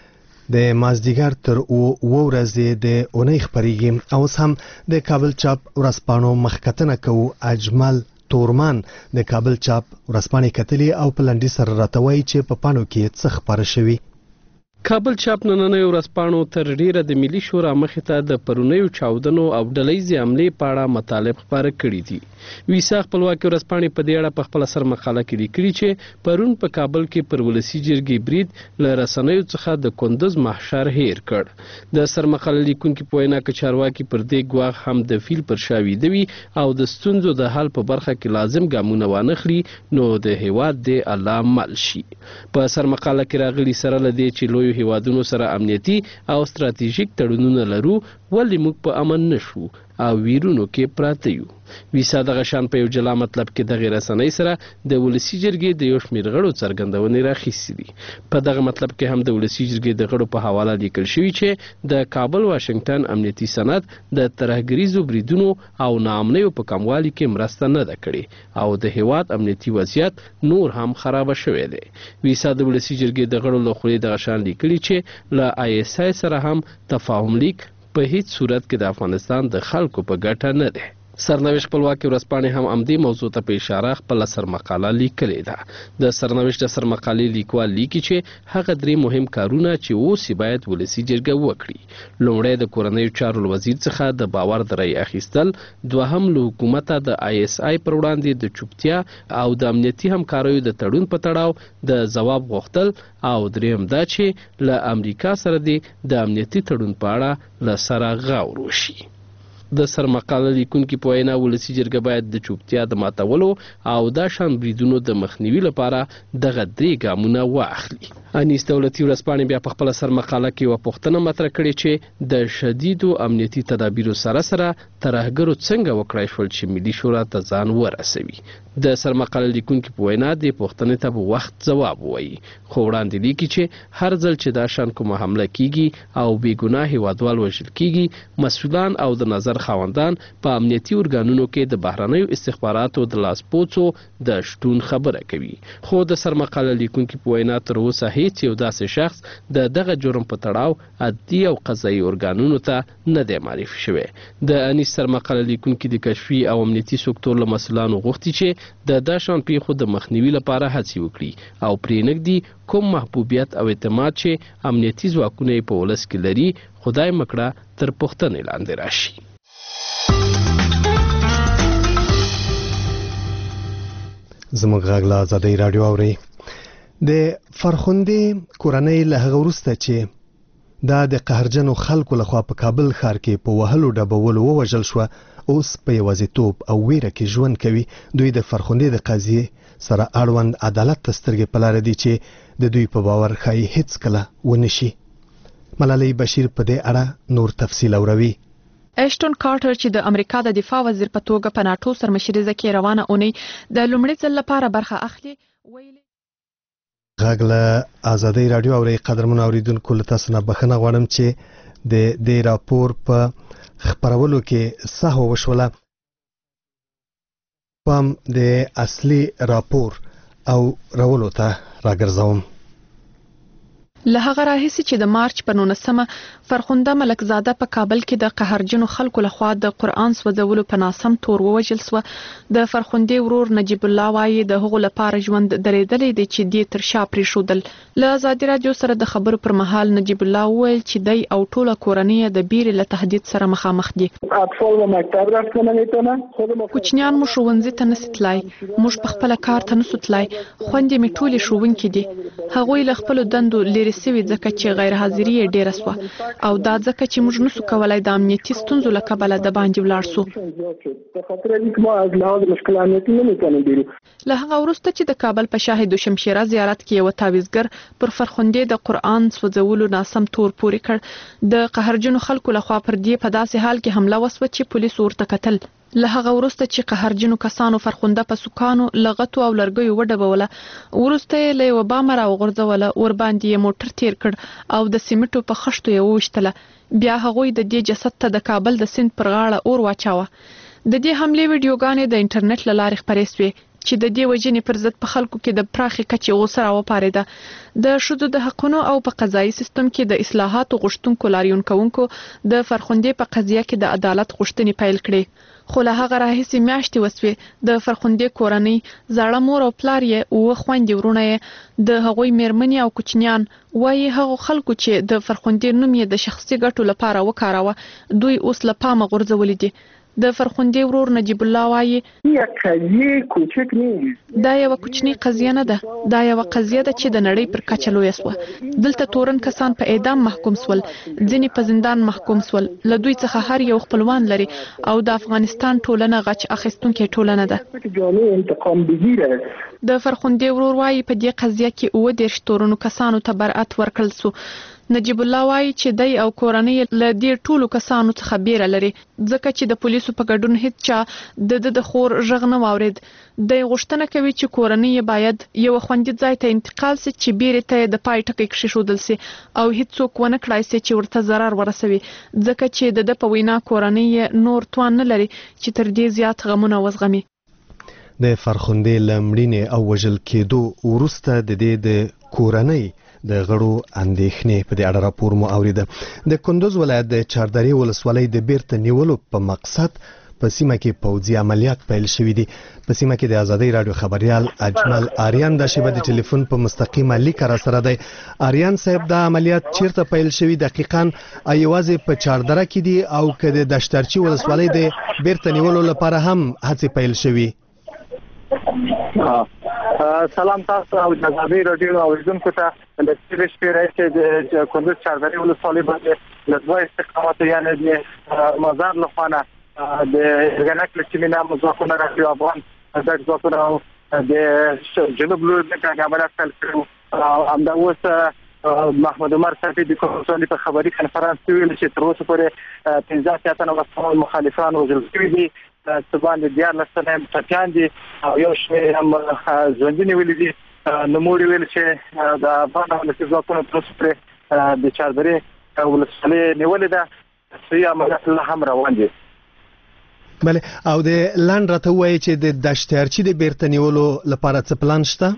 د مازدیګر تر او ورځې د اونۍ خبرېږي او اوس هم د کابل چاپ ورځپاڼو مخکتنه کوو. اجمل تورمان د کابل چاپ ورځپاڼې کتلې او په لنډي سره راته وایي چې په پاڼو کې څه خپاره شوي. کابل چاپ نننۍ ورځپاڼو تر ډیره د ملي شورا مخې ته د پرونیو چاودنو او ډلهیزې حملې په اړه مطالب خپاره کړي دي. ویسا خپلواکي ورځپاڼې په دې اړه په خپله سر مقاله کې لیکلي چې پرون په کابل کې پر ولسي جرګې برید له رسنیو څخه د کندوز محشر هیر کړ. د سر مقاله لیکونکي په وینا که چارواکي پر دې ګواښ هم د فیل پر شا ویده وي او د ستونزو د حل په برخه کې لازم ګامونه وانخلي، نو د هیواد د الله مل شي. په سر مقاله کې راغلي سره له دې چې لویو هیوادونو سره امنیتي او ستراتیژیک تړونونه لرو، ولې موږ په امن نشو او ویرونو کې پراته یو. ویسا دغه شان په یو جلا مطلب کې دغه رسنۍ سره د ولسی جرګې د یو شمېر غړو څرګندونې راخیستې دي. په دغه مطلب کې هم د ولسی جرګې د غړو په حواله لیکل شوی چې د کابل واشنگټن امنیتي سند د ترهګریزو بریدونو او ناامنیو په کموالي کې مرسته نه ده کړې او د هیواد امنیتي وضعیت نور هم خراب شوی دی. ویسا د ولسی جرګې د غړو له خولې دغه شان لیکلي چې له آی اس آی سره هم تفاهم لیک په هیڅ صورت کې د افغانستان د خلکو په ګټه نه ده. سرنوشت خپلواکي ورځپاڼې هم همدې موضوع ته په اشاره خپله سرمقاله لیکلې ده. د سرنوشت د سرمقالې لیکوال لیکي چې هغه درې مهم کارونه چې اوس یې باید ولسي جرګه وکړي. لومړی د کورنیو چارو وزیر څخه د باور د رای اخیستل، دوهم له حکومته د آی اس آی پر وړاندې د چوپتیا او د امنیتي همکاریو د تړون په تړاو د ځواب غوښتل، او دریم دا چې له امریکا سره د امنیتي تړون په اړه له سره غور وشي. د سرمقاله لیکونکي په وینا ولسي جرګه باید د چوپتیا د ماتولو او دا شان بریدونو د مخنیوي لپاره دغه درې ګامونه واخلي. انیس دولتي ورځپاڼې بیا په خپله سرمقاله کې یوه پوښتنه مطرح کړې چې د شدیدو امنیتي تدابیرو سره سره ترهګرو څنګه وکړای شول چې ملي شورا ته ځان ورسوي. د سرمقاله لیکونکي په وینا دې پوښتنې ته په وخت ځواب ووایي، خو وړاندې لیکي چې هر ځل چې دا شان کومه حمله کیږي او بې ګناه هیوادوال وژل کیږي، مسؤلان او د نظر نظر خاوندان په امنیتي ارګانونو کې د بهرنیو استخباراتو د لاسپوڅو د شتون خبره کوي. خو د سرمقاله لیکونکي په وینا تر اوسه هیڅ یو داسې شخص د دغه جرم په تړاو عدلي او قضایي ارګانونو ته نه دی معرفي شوی. د انیس سرمقاله لیکونکي د کشفي او امنیتي سکتور له مسؤلانو غوښتي چې د دا شان پیښو د مخنیوي لپاره هڅې وکړي او پرې نږدې کوم محبوبیت او اعتماد چې امنیتي ځواکونه یې په ولس کې لري خدای مکړه تر پوښتنې لاندې راشي. زموږ غږ له ازادۍ راډیو اورئ. د فرخندې کورنۍ له هغه وروسته چې دا د قهرجنو خلکو لخوا په کابل ښار کې په وهلو ډبولو ووژل شوه، اوس په یوازیتوب او ویره کې ژوند کوي. دوی د فرخندې د قضیې سره اړوند عدالت ته سترګې په لاره دي چې د دوی په باور ښایي هیڅ کله ونه شي. ملالۍ بشیر په دې اړه نور تفصیل اوروي. اشټون کارټر چې د امریکا د دفاع وزیر په توګه په ناټو سرمشریزه کې روانه اونۍ د لومړي ځل لپاره برخه اخلي ویلي غږ له ازادۍ راډیو اورئ. قدرمنو اوریدونکو له تاسو نه بخښنه غواړم چې د دې راپور په خپرولو کې سهو وشوله. پام د اصلي راپور او راولو ته راګرځوم. له هغه راهیسې چې د مارچ په نولسمه فرخنده ملکزاده په کابل کې د قهرجنو خلکو لخوا د قرآن سوځولو په ناسم تور ووژل سوه، د فرخندې ورور نجیب الله وایي د هغو لپاره ژوند درېدلی دی چې دې تر شا پرېښودل. له ازادي راډیو سره د خبرو پر مهال نجیب الله وویل چې دی او ټوله کورنۍ د بیرې له تهدید سره مخامخ دي. کوچنیان مو ښوونځي ته نسي تلای، موږ په خپله کار ته نسو تلای، خویندې مې ټولې ښوونکي دي. هغوی له خپلو دندو لرې سوي ځکه چې غیر حاضري یې ډېره سوه او دا ځکه چې موږ نسو کولای د امنیتي ستونزو له کبله د باندې ولاړ سو. له هغه وروسته چې د کابل په شاهد شمشیره زیارت کې یو تعویزګر پر فرخندې د قرآن سوځولو ناسم تور پورې کړ، د قهرجنو خلکو لخوا پر دې په داسې حال کې حمله وسوه چې پولیس ورته کتل. له هغه وروسته چې قهرجنو کسانو فرخنده په سوکانو لغتو او لرګیو وډبوله، وروسته یې له یوه بامه راوغورځوله، ورباندې یې موټر تیر کړ او د سیمټو په خښتو یې وویشتله. بیا هغوی د دې جسد ته د کابل د سیند پر غاړه اور واچاوه. د دې حملې ویډیوګانې د انټرنیټ له لارې خپرې سوې چې د دې وژنې پر ضد په خلکو کې د پراخې کچې غوسه راوپارېده. د ښځو د حقونو او په قضایي سیستم کې د اصلاحاتو غوښتونکو لاریون کوونکو د فرخندې په قضیه کې د عدالت غوښتنې پیل کړې. خو له هغه راهیسې میاشتې وسوې د فرخندې کورنۍ زاړه مور او پلار یې اووه خویندې ورونه یې د هغوی میرمنې او کوچنیان وایي هغو خلکو چې د فرخندې نوم یې د شخصي ګټو لپاره وکاراوه دوی اوس له پامه غورځولي دي. د فرخندې ورور نجیب الله وایي دا یوه کوچنۍ قضیه نه ده، دا یوه قضیه ده چې د نړۍ پر کچه لویه سوه. دلته تورن کسان په اعدام محکوم سول، ځینې په زندان محکوم سول، له دوی څخه هر یو خپلوان لري او د افغانستان ټولنه غچ اخیستونکې ټولنه ده. د فرخندې ورور وایي په دې قضیه کې اووه دېرش تورنو کسانو ته برأت ورکړل سو. نجیب الله وایي چې دی او کورنۍ له دې ټولو کسانو څخه بیره لري ځکه چې د پولیسو په ګډون هیڅ چا د د د خور غږ نه واورید. دی غوښتنه کوي چې کورنۍ باید یو خوندي ځای ته انتقال سي چې بیرې ته د پای ټکی کېښودل سي او هیڅوک ونه کړای سي چې ورته ضرر ورسوي ځکه چې د د په وینا کورنۍ نور توان نه لري چې تر دې زیات غمونه وزغمي. د فرخندې له مړینې او وژل کېدو وروسته د دې د کورنۍ د غړو اندېښنې په دې اړه راپور مو اوریده. د کندوز ولایت د چاردرې ولسوالۍ د بیرته نیولو په مقصد په سیمه کې پوځي عملیات پیل شوي دي. په سیمه کې د ازادۍ راډیو خبريال اجمل آریان د شیبه د ټلیفون په مستقیمه لیک را سره دی. آریان صاحب دا عملیات چیرته پیل شوي دقیقاً ایوازې په چاردره کې دي او که د دشترچی ولسوالۍ د بیرته نیولو لپاره هم هڅې پیل شوي؟ سلام تاسو او د ازادۍ راډیو اوریدونکو ته. د تیرې شپې راځي د کندوز چاردرې ولسوالۍ باندې د دوه استقامت یعنی د مزار لخوانه د ارګانک لچمینا مزاکونه راځي افغان د ځواکونو د جنوب لور د عملیات پیل کړو. همدا اوس محمد عمر صاحب د کومسونی په خبري کنفرانس کې ویل چې تر اوسه پورې پنځه اتیا تنه مخالفان وژل شوي دي، څه باندې دیارلس تنه ټپیان دي او یو شمېر هم ژوندي نیولي دي. نوموړي ویل چې د افغان ولسي ځواکونو تر اوسه پورې د چاردرې ولسوالۍ نیولې ده، صحیح عملیات لا هم روان دي. بله او د لاند راته وایي چې د دشتیارچي د بیرته نیولو لپاره څه پلان شته؟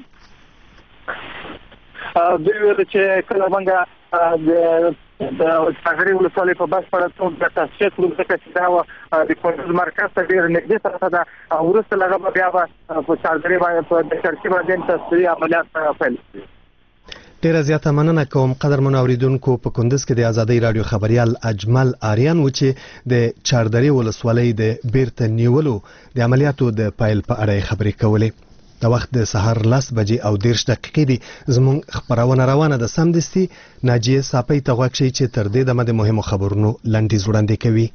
دوی ویل چې کله موږ د څاګري ولسوالۍ په بشپړه توګه تاسیس کړو چې دا د کندوز مرکز ته ډېر نږدې پرته ده او وروسته له هغه بیا به په څاګري باندې په دشتیارچي باندې تصفیې عملیات پیل شي. ډیره زیاته مننه کوم قدرمن اوریدونکو. په کندوز کې د آزادۍ رادیو خبريال اجمل آریان و چې د چاردرې ولسوالۍ د بیرته نیولو د عملیاتو د پیل په اړه خبرې کولې. د وخت د سهار لس بجې او دیرش دقیقې دي. زموږ خبرونه روانه ده. سمدستي ناجیه صاپۍ ته غوږ شئ چې تر دې دمه د مهمو خبرونو لنډیز وړاندې کوي.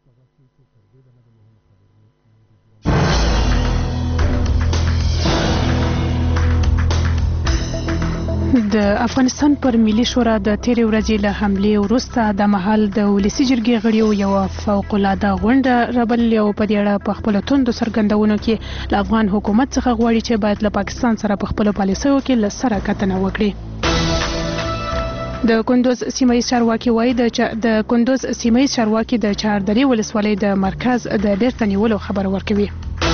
د افغانستان پر ملي شورا د تیرې ورځې له حملې وروسته د مهال د ولسي جرګې غړیو یو فوق العاده غونډه رابللې او په دې اړه په خپلو توندو څرګندونو کې له افغان حکومت څخه غواړي چې باید له پاکستان سره په خپلو پالیسیو کې له سره کتنه وکړي. د کندوز سیمه ییز چارواکي وایي د کندوز سیمه ییز چارواکي د چاردرې ولسوالۍ د مرکز د بیرته نیولو خبر ورکوي.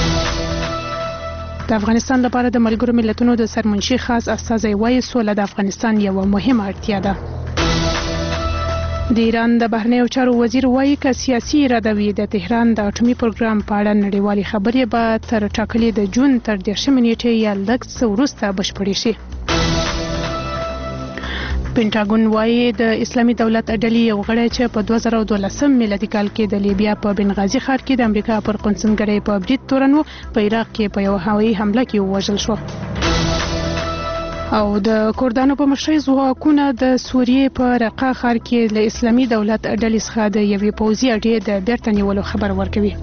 د افغانستان لپاره د ملګرو ملتونو د سرمنشي خاص استازی وایي سوله د افغانستان یوه مهمه اړتیا ده. د ایران د بهرنیو چارو وزیر وایي که سیاسي اراده وي د تهران د اټومي پروګرام په اړه نړیوالې خبرې به تر ټاکلې د جون تر دېرشمې نیټې یا لږ څه وروسته بشپړې شي. پینټاګون وایي د اسلامي دولت ډلې یو غړی چې په دوه زره دولسم میلادي کال کې د لیبیا په بنغازي ښار کې د امریکا پر قونسلګرۍ په برید تورن و په عراق کې په یو هوایي حمله کې ووژل شو. او د کردانو په مشرۍ ځواکونه د سوریې په رقه ښار کې له اسلامي دولت ډلې څخه د یوې پوځي اډې د بیرته نیولو خبر ورکوي.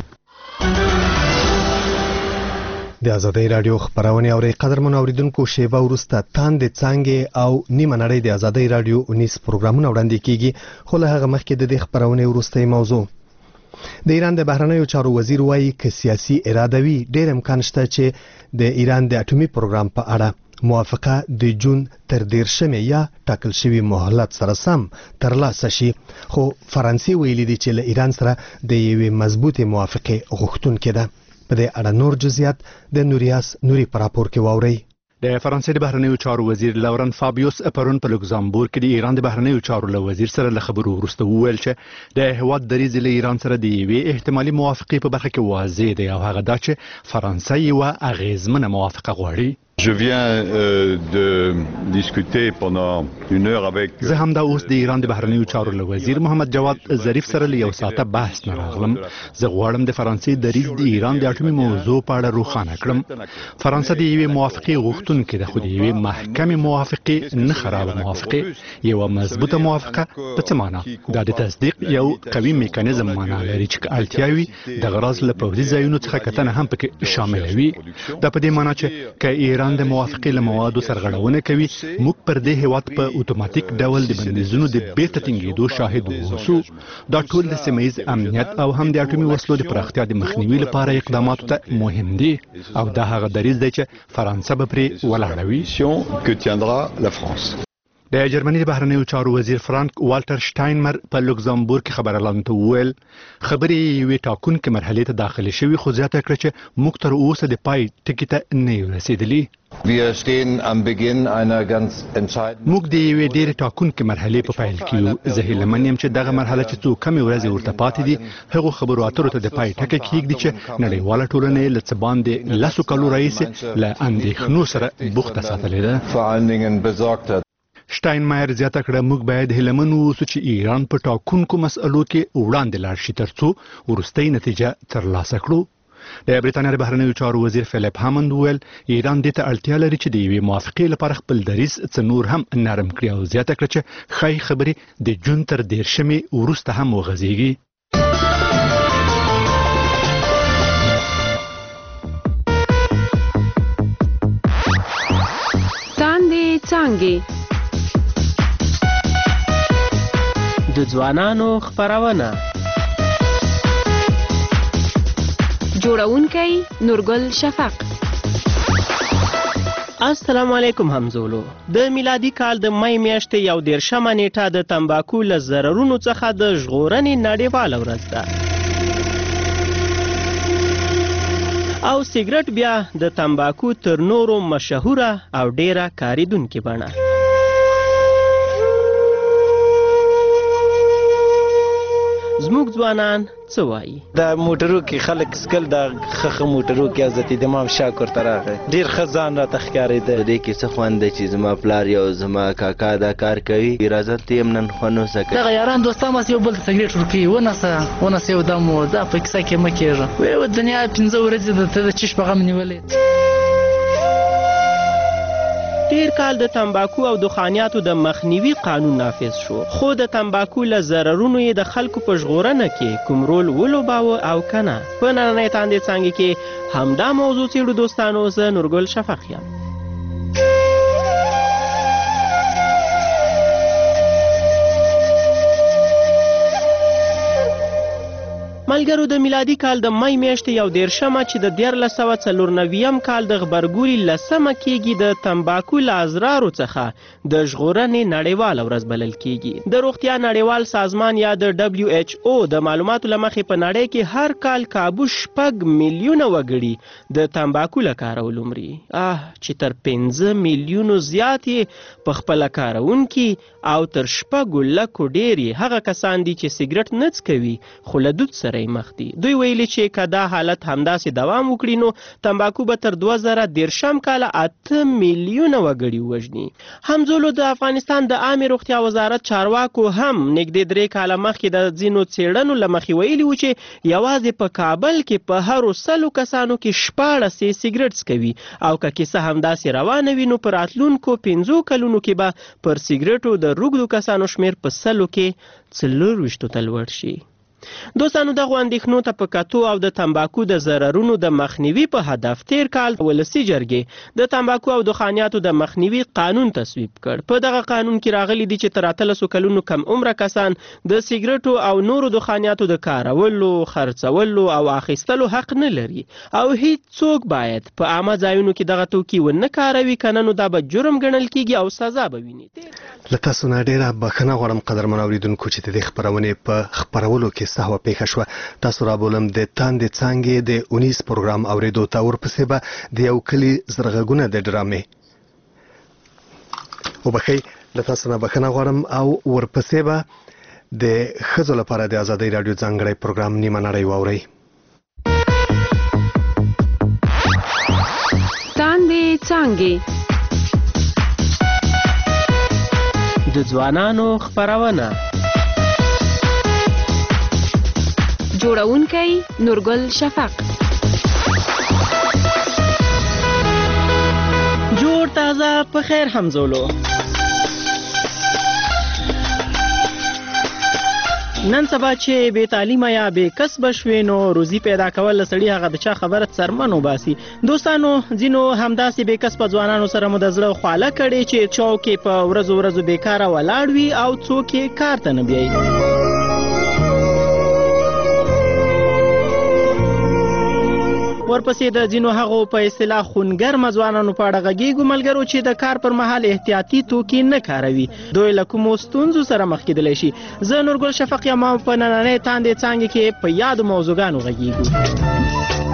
د آزادۍ رادیو خبرونه اوري. قدرمن اوریدونکو شیبه وروسته تاند څنګه او نیمه نړۍ د آزادۍ رادیو انیس پروګرامونه وړاندې کیږي. خو له هغه مخکې د دې خبرونه وروستۍ موضوع د ایران د بهرنیو چارو وزیر وایي چې سیاسي اراده وي ډېر امکان شته چې د ایران د اټومي پروګرام په اړه موافقه د جون تر دېرشمې یا ټاکل شوی مهلت سره سم ترلاسه شي. خو فرانسې ویلي دي چې له ایران سره د یوې مضبوطې موافقې غوښتونکې ده. په دې اړه نور جزئیات د نوریاس نوري پر راپور کې واوري. د فرانسې د بهرنیو چارو وزیر لورن فابیوس پرون په لوکزامبورګ کې د ایران د بهرنیو چارو له وزیر سره له خبرو وروسته وویل چې د هیواد دریځ له ایران سره د یوې احتمالي موافقې په برخه کې واضح دی او هغه دا چې فرانسې یوه اغیزمنه موافقه غواړي. Je viens euh, de discuter pendant une heure avec زه هم دا اوس د ایران د بهرنیو چارو له وزیر محمد جواد ظریف سره له یو ساعته بحث نه راغلم. زه غواړم د فرانسې دریځ د ایران د اټومي موضوع په اړه روښانه کړم. فرانسه د یوې موافقې غوښتونکې ده خو د یوې محکمې موافقې نه خرابه موافقې. یوه مضبوطه موافقه په څه معنا؟ دا د تصدیق یو قوي میکانیزم معنا لري چې اړتیا وي د غراض له پوځي ځایونو څخه کتنه هم پکې شامل وي. دا په دې معنا چې که ایران د موافقې له موادو سرغړونه کوي موږ پر دې هیواد په اتوماتیک ډول د بندیزونو د بیرته ټینګېدو شاهد اوسو. دا ټول د سیمه ییز امنیت او هم د اټومي وسلو د پراختیا د مخنیوي لپاره اقداماتو ته مهم دي او دا هغه دریځ دی چې فرانسه به پرې ولاړه وي. د جرمني د بهرنیو چارو وزیر فرانک والټر شټاینمر په لوکزامبورګ کې خبرلاندو ته وویل خبرې یوې ټاکونکې مرحلې ته داخلي شوي خو زیاته کړه چې موږ تر اوسه د پای ټکي ته نه یو رسېدلي. موږ د یوې ډېرې ټاکونکې مرحلې په پیل کې یو. زه هیله من یم چې دغه مرحله چې څو کمې ورځې ورته پاتې دي هغو خبرو اترو ته د پای ټکی کېږدي چې نړیواله ټولنه یې له څه باندې لسو کالو راهیسې له اندېښنو سره بوخته ساتلې ده. شټاینمایر زیاته کړه موږ باید هیلهمن اوسو چې ایران په ټاکونکو مسئلو کې وړاندې لاړ شي ترڅو وروستۍ نتیجه ترلاسه کړو. د برېټانیا د بهرنیو چارو وزیر فلیپ هامند وویل ایران دې ته اړتیا لري چې د یوې موافقې لپاره خپل دریځ څه نور هم نرم کړي او زیاته کړه چې ښایي خبرې د جون تر دېرشمې وروسته هم وغځېږي. تاندې څانګې د ځوانانو خبرونه جوړونکی نورګل شفق. السلام علیکم همزولو. د میلادي کال د مې میاشتې یو دېرشمه نیټه د تمباکو له ضررونو څخه د ژغورنې نړیواله ورځ ده. او سیګرټ بیا د تمباکو تر نورو مشهوره او ډیره کاریدونکې بڼه. زموږ ځوانان څه وایي؟ د موټرو کې خلک سکل د خخه موټرو کې حضرت امام شاکر ته راغی، ډېر ښه ځان راته ښکارېده. په دې کې څه خوند دی چې زما پلار یا زما کاکا دا کار کوي، راځه ته یې نن خوند وسکه. دغه یاران دوستان بس یو بل ته سګرېټ ورکوي، ونسه ونسه یو دم و دا په کیسه کې مه کېږه. وایي دنیا پنځه ورځې ده ته د چش په غم نیولې. ډیر کال د تمباکو او دخانیاتو د مخنیوي قانون نافذ شو، خو د تمباکو له ضررونو یې د خلکو په ژغورنه کې کوم رول ولوباوه او کنه. په نننۍ تاندې څانګې کې همدا موضوع څېړو دوستانو. زه نورګل شفق یم. ملګرو، د میلادي کال د مای میاشتې یو دېرشمه چې د دیارلس سوه څلور نوېم کال د غبرګولي لسمه کېږي د تمباکو له ازرارو څخه د ژغورنې نړیواله ورځ بلل کېږي. د روغتیا نړیوال سازمان یا د ډبلیو ایچ او د معلوماتو له مخې په نړۍ کې هر کال کابو شپږ میلیونه وګړي د تمباکو له کارولو مري. اه چې تر پنځه میلیونو زیات یې په خپله کاروونکي او تر شپږو لکو ډېر یې هغه کسان دي چې سګرټ نه څکوي خو له دود سره مخ دي. دوی ویلي چې که دا حالت همداسې دوام وکړي نو تمباکو به تر دوه زره دېرشم کاله اته میلیونه وګړي ووژني. همزولو د افغانستان د عامې روغتیا وزارت چارواکو هم نږدې درې کاله مخکې د ځینو څېړنو له مخې ویلي وو چې یوازې په کابل کې په هرو سلو کسانو کې شپاړس یې سګرټ څکوي او که کیسه همداسې روانه وي نو په راتلونکو پنځو کلونو کې به پر سګرټو د روږدو کسانو شمېر په سلو کې څلورویشتو ته لوړ شي. دوستانو، دغو اندېښنو ته په کتو او د تمباکو د ضررونو د مخنیوي په هدف تیر کال ولسي جرګې د تمباکو او دخانیاتو د مخنیوي قانون تصویب کړ. په دغه قانون کې راغلي دي چې تر اتلسو کلونو کم عمره کسان د سګرټو او نورو دخانیاتو د کارولو، خرڅولو او اخیستلو حق نه لري او هیڅوک باید په عامه ځایونو کې دغه توکي ونه کاروي، کنه نو دا به جرم ګڼل کیږي او سزا به ویني. له تاسو نه ډېره بښنه غواړم قدرمن اورېدونکو چې د دې خپرونې په خپرولو کې سهوه پیښه شوه. تاسو رابولم د تاندې څانګې د اونیس پروګرام اورېدو ته، ورپسې به د یو کلي زرغږونه د ډرامې وبښئ. له تاسو نه بښنه غواړم او ورپسې به د ښځو لپاره د ازادۍ راډیو ځانګړی پروګرام نیمه نړۍ واورئ. تاندې څانګې د ځوانانو خپرونه. جوړونکی نورګل شفق. جوړ تازه په خیر همزولو. نن سبا چې بې تعلیمه یا بې کسبه شوې نو روزي پیدا کول له سړي هغه د چا خبره څرمن وباسي. دوستانو، ځینو همداسې بې کسبه ځوانانو سره مو د زړه خواله کړې چې چوک یې په ورځو ورځو بېکاره ولاړ وي او څوک یې کار ته نه بیایي. ورپسې د ځینو هغو په اصطلاح خونګرمه ځوانانو په اړه غږیږو ملګرو چې د کار پر مهال احتیاطي توکي نه کاروي. دوی له کومو ستونزو سره مخ کېدلی شي. زه نورګل شفق یم او په نننۍ تاندې څانګې کې په یادو موضوعګانو غږیږو.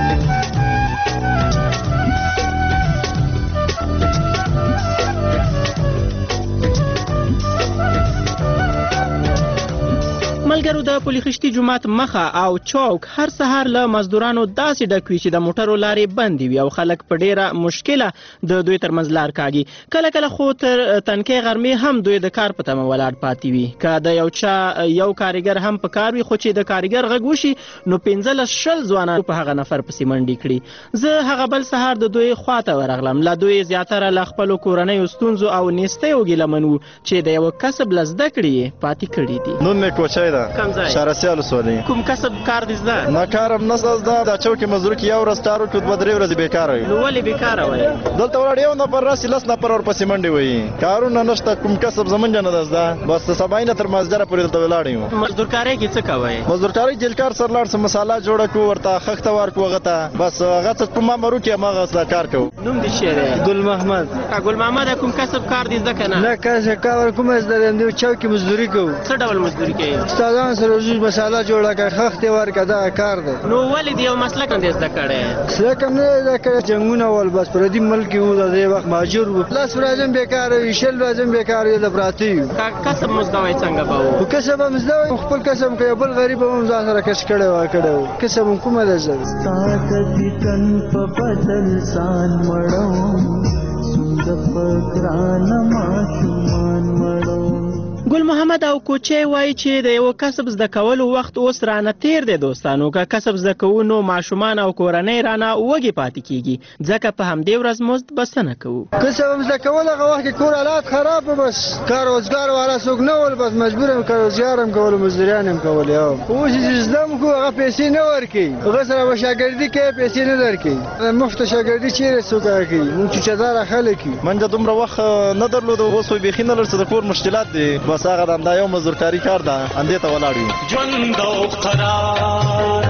ملګرو، د پلخشتي جومات مخه او چوک هر سهار له مزدورانو داسې ډک وي چې د موټرو لارې بندې وي او خلک په ډیره مشکله د دوی ترمنځ لار کاږي. کله کله خو تر تنکۍ غرمې هم دوی د کار په تمه ولاړ پاتې وي. که د یو چا یو کاریګر هم په کار وي خو چې د کاریګر غږ وشي نو پنځلس شل ځوانان په هغه نفر پسې منډې کړي. زه هغه بل سهار د دوی خواته ورغلم. له دوی زیاتره له خپلو کورنیو ستونزو او نیستیو ګیلمن وو چې د یوه کسب له زده کړې یې پاتې کړي دي. نوم مې کوچی ده، شارسیال ولسوالۍ. کوم کسب کار دې زده؟ نه کارم نه زده. د چوکې مزدوري کې یو ورځ کار وکړو، دوه درې ورځې بېکاره وي. نو ولې بېکاره وایي؟ دلته ولاړ یو نفر راسي لس نفر ورپسې منډې وهي. کارونه نشته، کوم کسب زمونږ نه ده زده. بس د سبا نه تر مازدیګره پورې دلته ولاړ یو. مزدورکارۍ کې څه کوئ؟ مزدورکارۍ جیلکار سره لاړ، څه مساله جوړه کړو، ورته خښته ورکړو هغه ته. بس هغه څه په مامرو کې هماغه کار کوو. نوم دې څه دی؟ ګل محمد. ګل محمد، کوم کسب کار دې زده که نه؟ نه کسب کار کوم زده یم، چوکې مزدوري کوو. څه ډول مزدوري کوئ؟ استادان سره روز مساله جوړه کړه خخت ورکړه دا کار دی. نو ولې دی یو مسلک نه زده کړی؟ مسلک نه زده کړی، جنګونه ول بس پردي ملک یو د دې وخت ماجور و، لاس ورځم بیکار وي، شل ورځم بیکار وي د پراتی یو. کسب مزدوی څنګه به و؟ کسب مزدوی خپل کسب کوي، بل غریب هم ځان سره کش کړی و کړی کسب کومه ده زه ساده تن په بدل سان مړو سند فکران ما شومان مړو. ګل محمد او کوچی وایي چې د یو کسب زده کولو وخت اوس رانه تیر دی دوستانو، که کسب زده کوو نو ماشومان او کورنۍ رانه وږي پاتې کیږي، ځکه په همدې ورځ مزد بسنه کوو. کسب زده کول هغه وخت کې کور حالات خراب و، بس کار روزګار والا څوک نه ول، بس مجبور یم کار روزګار هم کول، مزدوریان هم کول. یو اوس چې زده مو هغه پیسې نه ورکوي، هغه سره به شاګردي کوي پیسې نه درکوي، مفت شاګردي چیرې څوک کوي، موږ چې چدار خلک یو. من د دومره وخت نه درلود، اوس خو بیخي نه لرڅ د کور مشکلات دي، بس هغه د همدا یو مزدورکاري کار ده، اندې ته ولاړ یو. ژوند او قرار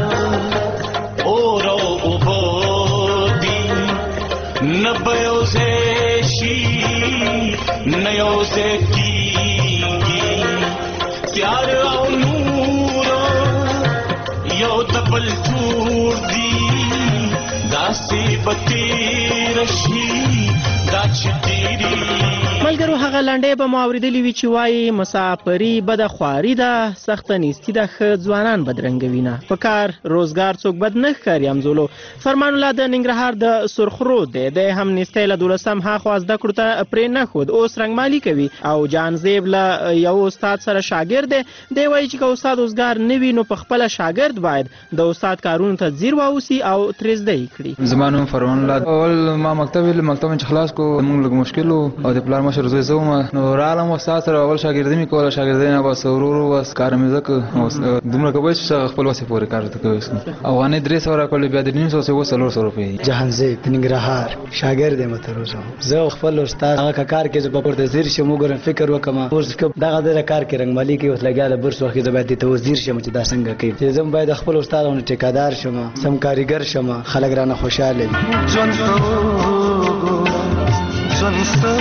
اور او اوبو دي، نه به یو ځای شي نه یو ځای کېږي، پیار او نور یو د بل جوړ دي، داسې به تېره شي دا چې تېري. ملګرو هغه لنډۍ به مو اورېدلې وي چې وایي مسافري بده خواري ده، سخته نیستي ده ښه ځوانان بدرنګه وینه، په کار روزګار څوک بد نه ښکاري. همزولو فرمان الله د ننګرهار د سرخرو دی، دی هم نیستۍ له دولسم هاخوا زده کړو ته پرې نه ښود، اوس رنګمالي کوي. او جانزیب له یو استاد سره شاګرد دی، دی وایي چې که استاد روزګار نه وي نو په خپله شاګرد باید د استاد کارونو ته ځیر واوسي او ترې زده یې کړي. زما نوم فرمان الله، اول ما مکتب ویل، مکتب چې خلاص کو موږ لږ مشکل و او د پلار مشر زوی زه وم، نو راغلم استاد سره اول شاګردي مې کوله، شاګردۍ نه بس ورو ورو بس کار مې زده کړ، دومره کوی چې خپل وسې پورې کار ته کوی. افغانۍ درې سوه راکړلې، بیا د نیم سوه اوس څلور سوه روپۍ. جهانزیب ننګرهار شاګرد یم تر اوسه، زه خپل استاد هغه کار کې زه په پورته زیر شم، وګورم فکر وکم اوس دغه دغه کار کې رنګمالي کې اوس لګیا برس وخت زه باید ته وزیر شم چې دا څنګه کوي، چې زه باید خپل استادونه ټیکادار شم، سم کاریګر شم، خلک رانه خوشاله وي. ژوند ژوند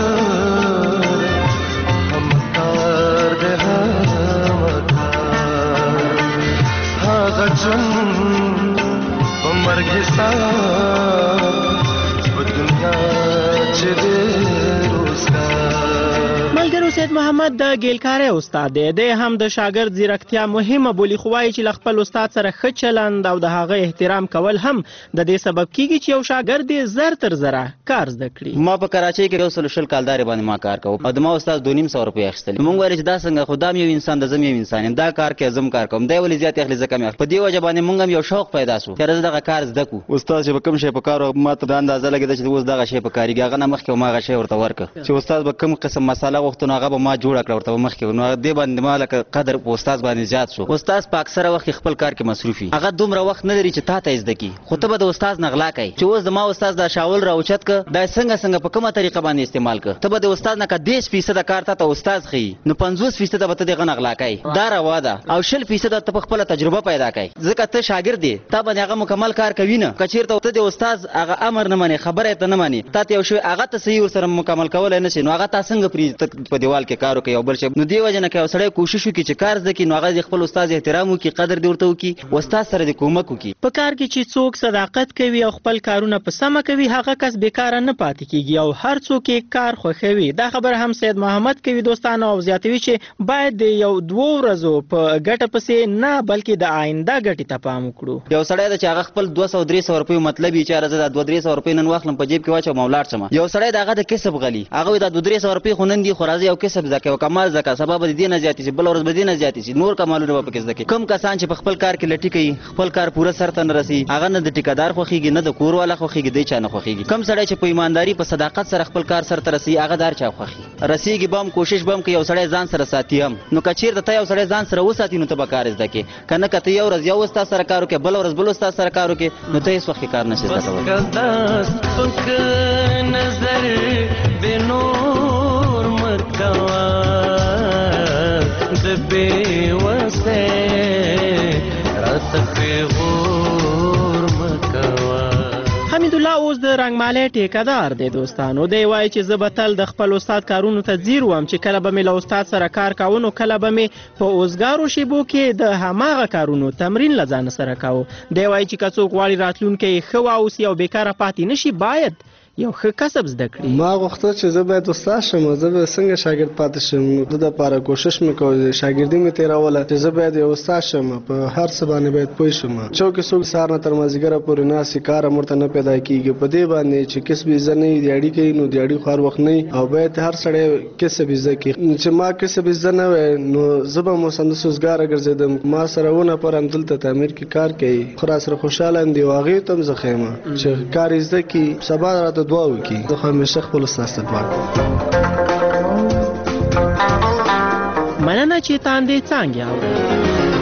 هغه ژوند په مرګ حساب په دنیا چې دی روزګار. ملګرو سید محمد د ګیلکارۍ استاد دی، دی هم د شاګرد ځیرکتیا مهمه بولي، خو وایي چې له خپل استاد سره ښه چلند او د هغه احترام کول هم د دې سبب کیږي چې یو شاګرد یې زر تر زره کار زده کړي. ما په کراچۍ کې یو سل شل کالدارې باندې ما کار کوم او د ما استاد دوه نیم سوه روپۍ اخیستلې. موږ ویل چې دا څنګه، خو دا یو انسان د زم یو انسان یم، دا کار کې زم کار کوم، دی ولې زیات اخلي ځکه مې په دې وجه باندې موږ هم یو شوق پیدا شو چې دغه کار زده کړو. استاد چې به کوم شی په کار ما ته د اندازه لګېده چې اوس دغه شی په کارېږي، هغه نه مخکې ما هغه شی ورته ورکړه چې استاد به کوم قسم مساله غوښتنه هغه به ما جوړه کړه ورته مخکې، نو دې باندې ما لکه قدر په استاد باندې زیات شو. استاد په اکثره وخت خپل کار کې مصروف وي، هغه دومره وخت نه لري چې تا ته زده کړي، خو ته به د استاد نه غلا کوي چې اوس د ما استاد دا شاول راوچت کړه دا څنګه څنګه په کومه طریقه باندې استعمال کړه، ته به د استاد نه که دېرش فیصده کار ته ته استاد ښیي نو پنځوس فیصده به ته دغه نه غلا کوي، دا روا ده. او شل فیصده ته په خپله تجربه پیدا کوي، ځکه ته شاګرد یې، تا باندې هغه مکمل کار کوي نه. که چېرته ته د استاد هغه امر نه منې، خبره یې ته نه منې، تا ته یو شی هغه ته صحیح ورسره مکمل کولی نه شي، نو هغه تا څنګه پرېږدي په دیوال کې کار وکړي او بل شی. نو دې وجه نه که یو سړی کوشش وکړي چې کار زده کړي نو هغه د خپل استاد احترام وکړي، قدر دې ورته وکړي، استاد سره دې کومک وکړي. په کار کې چې څوک صداقت کوي او خپل کارونه په سمه کوي، هغه کس بیکاره نه پاتې کیږي او هر څوک یې کار خوښوي. دا خبره هم سید محمد کوي دوستانو، او زیاتوي چې باید د یو دوو ورځو په ګټه پسې نه بلکې د آینده ګټې ته پام وکړو. یو سړی ده چې هغه خپل دوه سوه درې سوه روپۍ مطلب یې چې زه دا دوه درې سوه روپۍ نن واخلم په جیب کې واچوم او ولاړ شم. یو سړی د هغه د کسب غلي، هغه وایي دا دوه درې سوه روپۍ خو نن دي، خو راځي یو کسب زده کوي او کمال زده کوه، سبا به د دې نه زیاتې شي، بله ورځ به دې نه زیاتې شي، نور کمالونه به پکې زده کوي. کوم کسان چې په خپل کار کې لټي کوي، خپل کار پوره سر ته نه رسي، هغه نه د ټیکادار خوښېږي نه د کور والا خوښېږي، دی چا نه خوښېږي. کوم سړی چې په ایمانداري په صداقت سره خپل کار سر ته رسي، هغه دار چا خوښي رسیږي به هم کوشش به هم که یو سړی ځان سره ساتي هم. نو که چېرته ته یو سړی ځان سره وساتي نو ته به کار زده کړې، که نه که ته یو ورځ یو استاد سره کار وکړې، بله ورځ بل استاد سره کار وکړې، نو ته هېڅ وخت کار نشې زده کولی. الله اوس د رنګمالۍ ټیکهدار دی دوستانو. دی وایي چې زه به تل د خپل استاد کارونو ته ځیر وم چې کله به مې له استاد سره کار کاوه نو کله به مې په اوزګارو شیبو کې د هماغه کارونو تمرین له ځان سره کاوه. دی وایي چې که څوک غواړي راتلونکی ښه واوسي او بیکاره پاتې نشي باید یو ښه کسب زده کړي. ما غوښتل چې زه باید استاد شم، زه به څنګه شاګرد پاتې شم. د لپاره کوشش مې کوله، شاګردي مې تیروله چې زه باید یو استاد شم، په هر څه باندې باید پوه شم. چونکې څوک سهار نه تر مازدیګره پورې ناستې کار مرته نه پیدا کېږي. په دې باندې چې کسب زده نه وي د اړیکې نو د اړیکو هر وخت نه وي او باید هر سړی کسب زده کړي. چې ما کسب زده نه وی نو زه به هم اوس همداسې اوزګاره ګرځېدم. ما سره اووه نفر همدلته تعمیر کې کار کوي، خو راسره خوشحاله یم. دي هغې ته هم زه ښه یم چې کار یې زده کړي، سبا راته دعا وکړي. همیشه خپل استاد ته دعا کوم. مننه چې تاندې څانګې اورئ.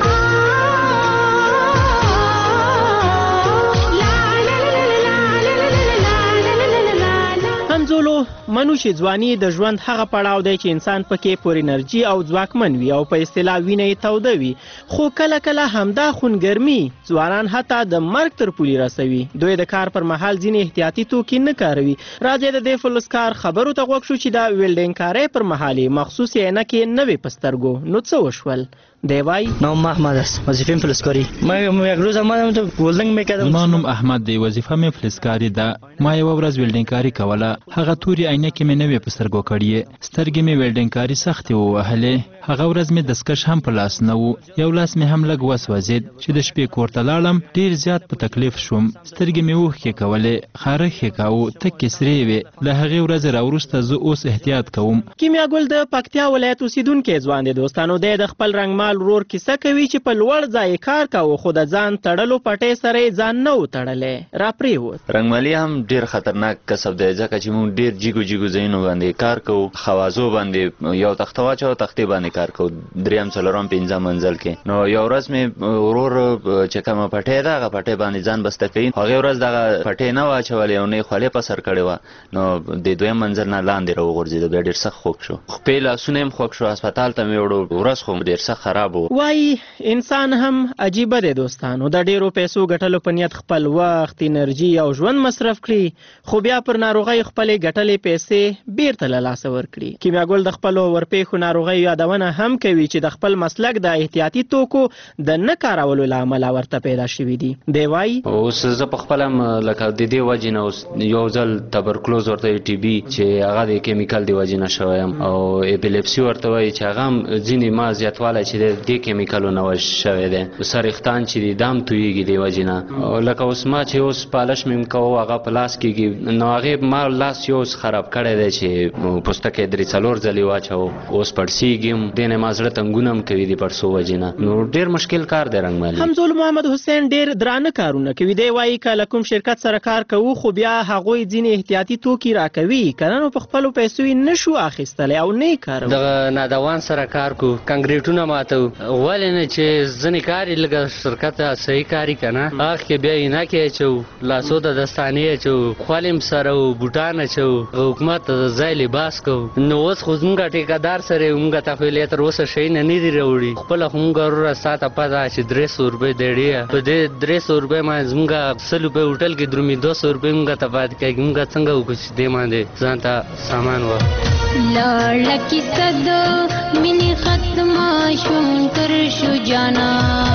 همزولو منو چې ځواني د ژوند هغه پړاو دی چې انسان پکې پر انرژي او ځواکمن وي او په اصطلاح وینه یې توده وي، خو کله کله همدا خونګرمي ځوانان حتی د مرګ تر پولې رسوي. دوی د کار پر مهال ځینې احتیاطي توکي نه کاروي. راځئ د دې فلزکار خبرو ته غوږ شو چې د ویلډینګ کارۍ پر مهال یې مخصوص عینکې نه وې په سترګو. نو څه وشول؟ دی وایي نام احمد است، وظیفه فلزکاری. ما یک روز آمدم تو ولدنگ میکردم. ما نوم احمد دی، وظیفه مې فلزکاری ده. ما یو ورځ ویلډینګ کاری کوله. هغه توري عینکې مې نه وې په سترګو کړې. سترګې مې ویلډینګ کاری سختې ووهلې. هغه ورځ مې دستکش هم په لاس نه و. یو لاس مې هم لږ وسوځېد. چې د شپې کور ته لاړم ډېر زیات په تکلیف شوم. سترګې مې اوښکې کولې، خارښ یې کاوه، تکې سرې وې. له هغې ورځې راوروسته زه اوس احتیاط کوم. کیمیا ګل د پکتیا ولایت اوسیدونکی ځوان دی دوستانو. دی د خپل رنګمال ورور کیسه کوي چې په لوړ ځای کار کاوه خو د ځان تړلو پټۍ سره یې ځان نه و تړلی، راپرېوت. رنګمالي هم ډېر خطرناک کسب دی ځکه چې موږ ډېر جیګو جیګو ځایونو باندې کار کوو. خوازو باندې یو تخته واچوه، تختې باندې کار کوو، درېیم څلورم پنځم منزل کې. نو یو ورځ مې ورور چې کومه پټۍ ده هغه پټۍ باندې ځان بسته کوي. هغې ورځ دغه پټۍ نه واچولې او نه یې خولې په سر کړې وه. نو د دویم منزل نه لاندې راوغورځېده. بیا ډېر سخت خوږ شو. خپې لاسونه یې هم خوږ شو. هسپتال ته مې وړو. ورځ خو ډېر سخت خراب و. وایي انسان هم عجیبه دی دوستانو. د ډیرو پیسو ګټلو په نیت خپل وخت، انرژي او ژوند مصرف کړي، خو بیا پر ناروغۍ خپلې ګټلې پیسې بیرته له لاسه ورکړي. کیمیا ګل د خپلو ورپېښو ناروغیو یادونه هم کوي چې د خپل مسلک د احتیاطي توکو د نه کارولو له امله ورته پیدا شوي دي. دی وایي اوس زه په خپله هم لکه د دې وجې نه اوس یو ځل تبرکلوز ورته ټي بي چې هغه د کیمیکل د وجې نه شوی یم، او اپیلیپسي ورته وایي چې هغه هم ځینې ما زیاتوالی چې د دې کیمیکلو نه شوی دی. سرېښتان چې دي دام تویېږي دې وجې نه. لکه اوس ما چې اوس پالش مې کوو هغه په لاس کېږي، نو هغې ما لاس یو اوس خراب کړی دی چې پوستکی درې څلور ځلې واچوو، اوس پړسېږي هم. دې نه ما زړه تنګونه هم کوي د پړسو وجې نه. نو ډېر مشکل کار دی رنګمالي. همزول محمد حسین ډېر درانه کارونه کوي. دی وایي که له کوم شرکت سره کار کوو خو بیا هغوی ځینې احتیاطي توکي راکوي، که نه نو په خپلو پیسو یې نه شو اخیستلی او نه یې کاروو. دغه نادوان سره کار کوو، کنکریټونه ماتوو. ولې نه چې ځینې کار یې لږه شرکت صحیح کاري که نه، هغه کې بیا عینکې اچوو، لاسو ته دستانې اچوو، خوال هم سره و، بوټان اچوو، حکومت ته د ځای لباس کوو. نو اوس خو زموږ ټیکهدار سره یې موږ ته خو یې تر اوسه شیونه نه دي راوړي. خپله خو موږ وروره ستا ته پته چې درې سوه روپۍ دی ډېره. په دې درې سوه روپۍ باندې زموږ سل روپۍ هوټل کې درومي، دوه سوه روپۍ موږ ته پاتې کېږي. موږ څنګه وکړو چې دې باندې ځان ته سامان واخلو. لاړه کیسه د مینې ختمه شوم تر شو جانا،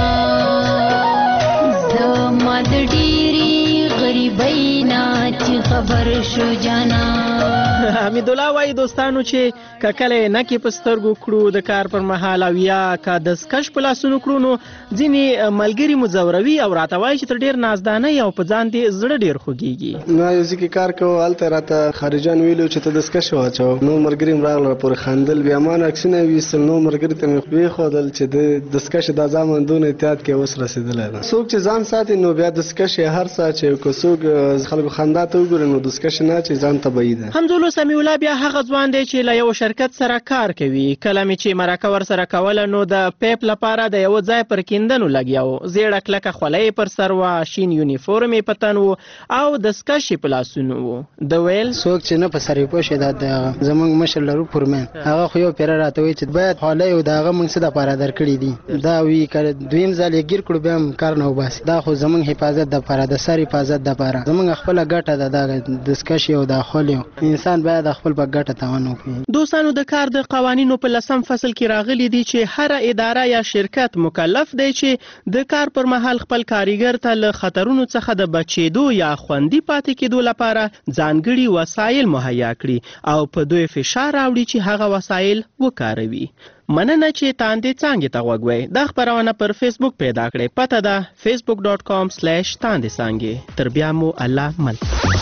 زما د ډېرې غریبۍ نه چې خبر شو جانا. حمیدالله وایي دوستانو چې که کله یې نکې په سترګو کړو د کار پر مهال او یا که دستکش په لاسونو کړو نو ځینې ملګري مو ځوروي او راته وایي چې ته ډېر نازدانه یې او په ځان دې زړه ډېر خوږېږي. ما یو ځای کې کار کوو، هلته راته خارجیان ویلو چې ته دستکش واچوه. نو ملګري م راغله راپورې خندل، بیا ما نه عکسونه یې ویستل. نو ملګري ته مې وښودل چې د دستکش دا ځامن دونه احتیاط کې اوس رسېدلی ده. څوک چې ځان ساتي نو بیا دستکش یې هر څه چې که څوک خلکو خندا ته وګوري نو ډسکشن نه چې ځان تبعی ده. حمزه سمیع الله بیا هغه ځوان دی چې له یو شرکت سره کار کوي. کله مې چې مرکه ور سره کوله نو د پیپ لپاره د یو ځای پر کیندنو لګیاو. زیړه کلکه خولۍ پر سر وه، شین یونیفورم یې په تن و او دستکش یې په لاسونو و. د ویل څوک چې نه په سر یې پوه شي دا د زموږ مشر لرو پورمین هغه خو یو پیره راته وایي چې باید خولۍ او د هغه موږ څه دپاره درکړي دي. دا وي که دویم ځل یې ګیر کړو بیا هم کار نه وباسي. دا خو زموږ حفاظت دپاره د سر حفاظت دپاره زموږ خپله ګټه ده. دا دستکش او دا خولۍ انسان باید خپل په ګټه تاوان وکړي. دوستانو د کار د قوانینو په لسم فصل کې راغلي دي چې هر اداره یا شرکت مکلف دی چې د کار پر مهال خپل کاریګر ته له خطرونو څخه د بچېدو یا خوندي پاتې کېدو لپاره ځانګړي وسایل مهیا کړي او په دوی فشار راوړي چې هغه وسایل وکاروي. مننه چې تاندې څانګې ته غوږ وئ. دا خپرونه پر فیسبوک پیدا کړئ. پته ده فیسبوک ډاټ کام سلیش تاندې څانګې. تر بیا مو الله مل.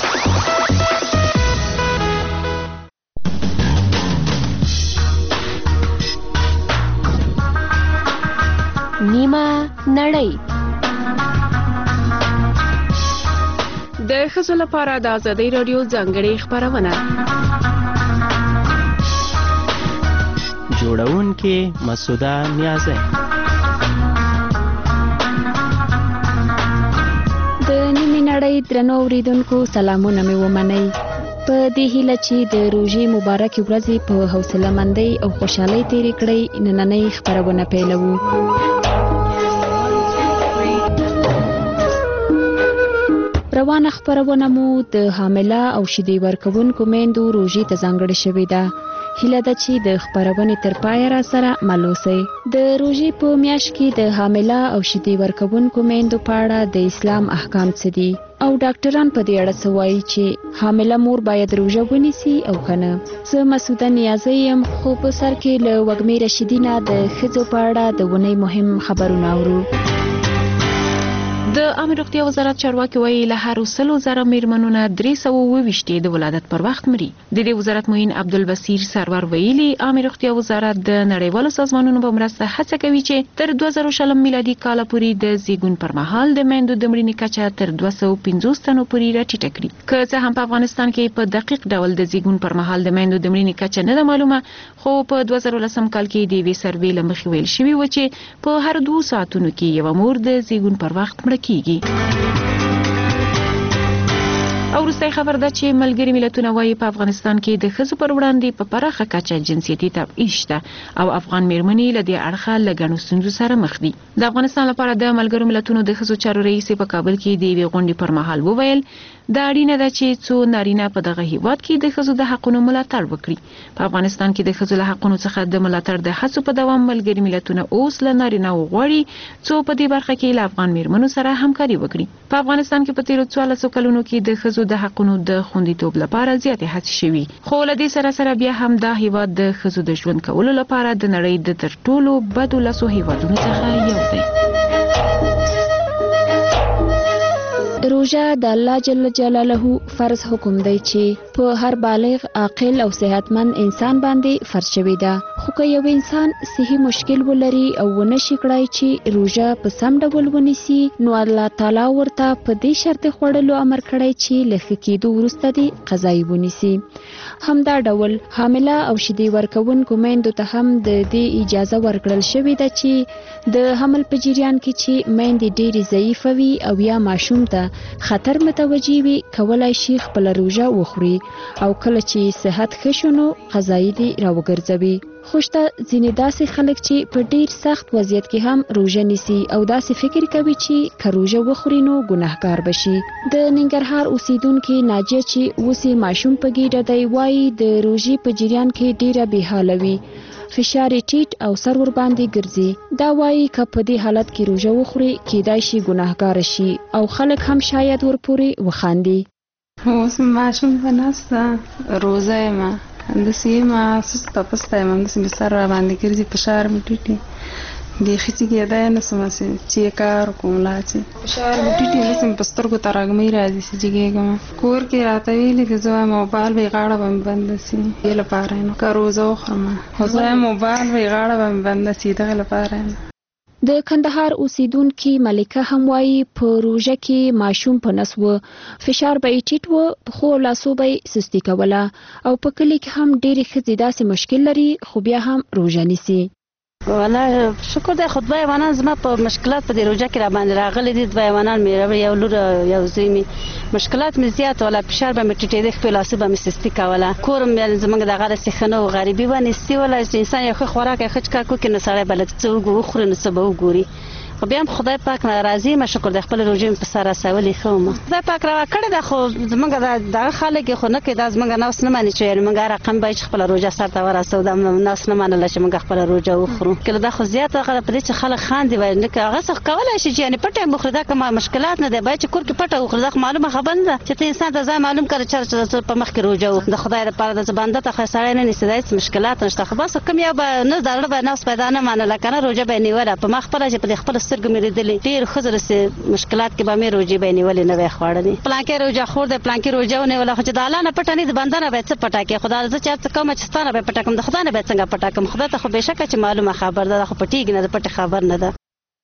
نیمه نړۍ د ښځو لپاره د ازادۍ راډیو ځانګړې خپرونه. جوړونکې مسعوده نیازی. د نیمې نړۍ درنو اوریدونکو سلامونه مې ومنئ. په دې هیله چې د روژې مبارکې ورځې په حوصله مندۍ او خوشحالۍ تېرې کړئ، نننۍ خپرونه پیلوو. روانه خپرونه مو د حامله او شیدې ورکوونکو میندو روژې ته ځانګړې شوې ده. هیله ده چې د خپرونې تر پایه را سره مل اوسئ. د روژې په میاشت کې د حامله او شیدې ورکوونکو میندو په اړه د اسلام احکام څه دي او ډاکټران په دې اړه څه وایي چې حامله مور باید روژه ونیسي او که نه. زه مسعوده نیازی یم، خو په سر کې له وږمې رشیدي نه د ښځو په اړه د اونۍ مهم خبرونه اورو. د عامه روغتیا وزارت چارواکي وایي له هر سلو زره میرمنو نه درې سوه اووه ویشت د ولادت پر وخت مري. د دې وزارت معین عبدالبصیر سرور ویلي عامه روغتیا وزارت د نړیوالو سازمانونو په مرسته هڅه کوي چې تر دوه زره شلم میلادي کال پورې د زیږون پر مهال د میندو د مړینې کچه تر دوه سوه پنځوس تنو پورې راټیټه کړي. که څه هم په افغانستان کې په دقیق ډول د زیږون پر مهال د میندو د مړینې کچه نه ده معلومه، خو په دوه زره لسم کال کې د یوې سروې له مخې ویل شوي و چې په هر دوه ساعتونو کې یوه مور د زیږون پر وخت مړه کیږي. او وروستی خبر ده چې ملګري ملتونه وایي په افغانستان کې د ښځو پر وړاندې په پراخه کچه جنسیتي تبعیض شته او افغان میرمنې له دې اړخه له ګڼو ستونزو سره مخ دي. د افغانستان لپاره د ملګرو ملتونو د ښځو چارو رئیس په کابل کې د یوې غونډې پر مهال وویل دا اړینه ده چې څو نارینه په دغه هیواد کې د ښځو د حقونو ملاتړ وکړي. په افغانستان کې د ښځو له حقونو څخه د ملاتړ د هڅو په دوام ملګري ملتونه اوس له نارینه وغواړي څو په دې برخه کې له افغان میرمنو سره همکاري وکړي. په افغانستان کې په تیرو څوارلسو کلونو کې د ښځو د حقونو د خوندیتوب لپاره زیاتې هڅې شوي، خو له دې سره سره بیا هم دا هیواد د ښځو د ژوند کولو لپاره د نړۍ د تر ټولو بدو لسو هیوادونو څخه یو دی. روژه د الله جل جلاله فرض حکم دی چې په هر بالغ، عاقل او صحتمند انسان باندې فرض شوی ده. خو که یو انسان صحي مشکل ولري او ونشي کړای چې روژه په سم ډول ونیسي، نو الله تعالی ورته په دې شرط خوړلو امر کړی چې له ښه کېدو وروسته دې قضا یې ونیسي. همدا ډول حامله او شیدې ورکوونکو میندو ته هم د دې اجازه ورکړل شوې ده چې د حمل په جریان کې چې میندې ډېرې ضعیفه وي او یا ماشوم ته خطر متوجي وي، کولای شي خپل روژه وخوري او کله چې صحت ښه شو نو قضایي دې راوګرځوي. خو شته ځینې داسې خلک چې په ډېر سخت وضعیت کې هم روژه نیسي او داسې فکر کوي چې که روژه وخوري نو ګناهکار بشي. د ننګرهار اوسیدونکي ناجیه چې اوس یې ماشوم په ګېډه دی، وایي د روژې په جریان کې ډېره بېحاله وي، فشار یې ټیټ او سر ور باندې ګرځي. دا وایي که په دې حالت کې روژه وخوري کیدای شي ګناهګار شي او خلک هم شاید ورپورې وخاندي. اوس ماشوم په ناسته روژه یم، همداسې یم سسته پسته یم، همداسې مې سر را باندې ګرځي، فشار مې ټیټ دی، بیخي چې کېدای نه شم چې یې کار وکړم لا چې فشار مې ټیټ دی، همداسې مې په سترګو ترږمۍ راځي چې جګېږم. کور کې راته ویلي دي زه وایم موبایل به یې غاړه به مې بنده شي، دې لپاره یم که روژه وخورم، خو زه وایم موبایل به یې غاړه به مې بنده شي، دغې لپاره یم. د کندهار اوسیدونکو ملکه هم وایي په روژه کې ماشوم په نس و، فشار به یې ټیټ و، په خو لاسو به یې سستي کوله او په کلي کې هم ډېرې ښځې داسې مشکل لري خو بیا هم روژه نیسي. والله شکر دی خدای ایوانان زما په مشکلات په دې روژه کې را باندې راغلي دي. دوه ایوانان مې یو لور یو زوی مې مشکلات مې زیات ولا فشار به مې ټیټېده، خپل لاسو به مې سستي کوله، کور مې زمونږ دغه داسې ښه نه و، غریبي به نیستي ولا انسان یو ښه خوراک یې ښه کار وکړي نو سړی به لږ څه وخوري نو څه به وګوري. خو بیا هم خدای پاک راضي یم، شکر دی خپل روژې مې په سر رسولې ښه وم. خدای پاک را کړې ده خو زمونږ دغه خلک خو نه کوي، دا زمونږ نفس نه مني چې موږ هر رقم باید چې خپله روژه سر ته ورسوو، دا نفس نه منله چې موږ خپله روژه وخورو. کله دا خو زیاته هغه په دې چې خلک خاندي وایي نه هغه څه کولی شي چې یعنې پټه یې وخوري، دا کوم مشکلات نه دی، باید چې کور کې پټه وخوري. دا خو معلومه خبره نه ده چې ته انسان ته ځای معلوم کړې چې په مخ کې روژه وخوري. د خدای لپاره د بنده ته خو سړی نه نیسي، دا هېڅ مشکلات نشته، خو بس کوم یو به نه د زړه به نفس پیدا نه منله که نه روژه به یې نیوله. په ما خپله چې په دې خپلو سترګو مې لیدلې ډېر ښځو داسې مشکلات کې به مې روژې به یې نیولې نه وی خوړلې. پلانکې روژه خور دی، پلانکې روژه ونیوله، خو چې د الله نه پټه نه د بنده نه به یې څه پټه کړې. خو دا زه چې هر څه کوم چې ستا نه به یې پټه کړم، د خدای نه به یې څنګه پټه کړم. خدای ته خو بېشکه چې معلومه خبر ده، خو پټېږي نه، د پټې خبر نه ده.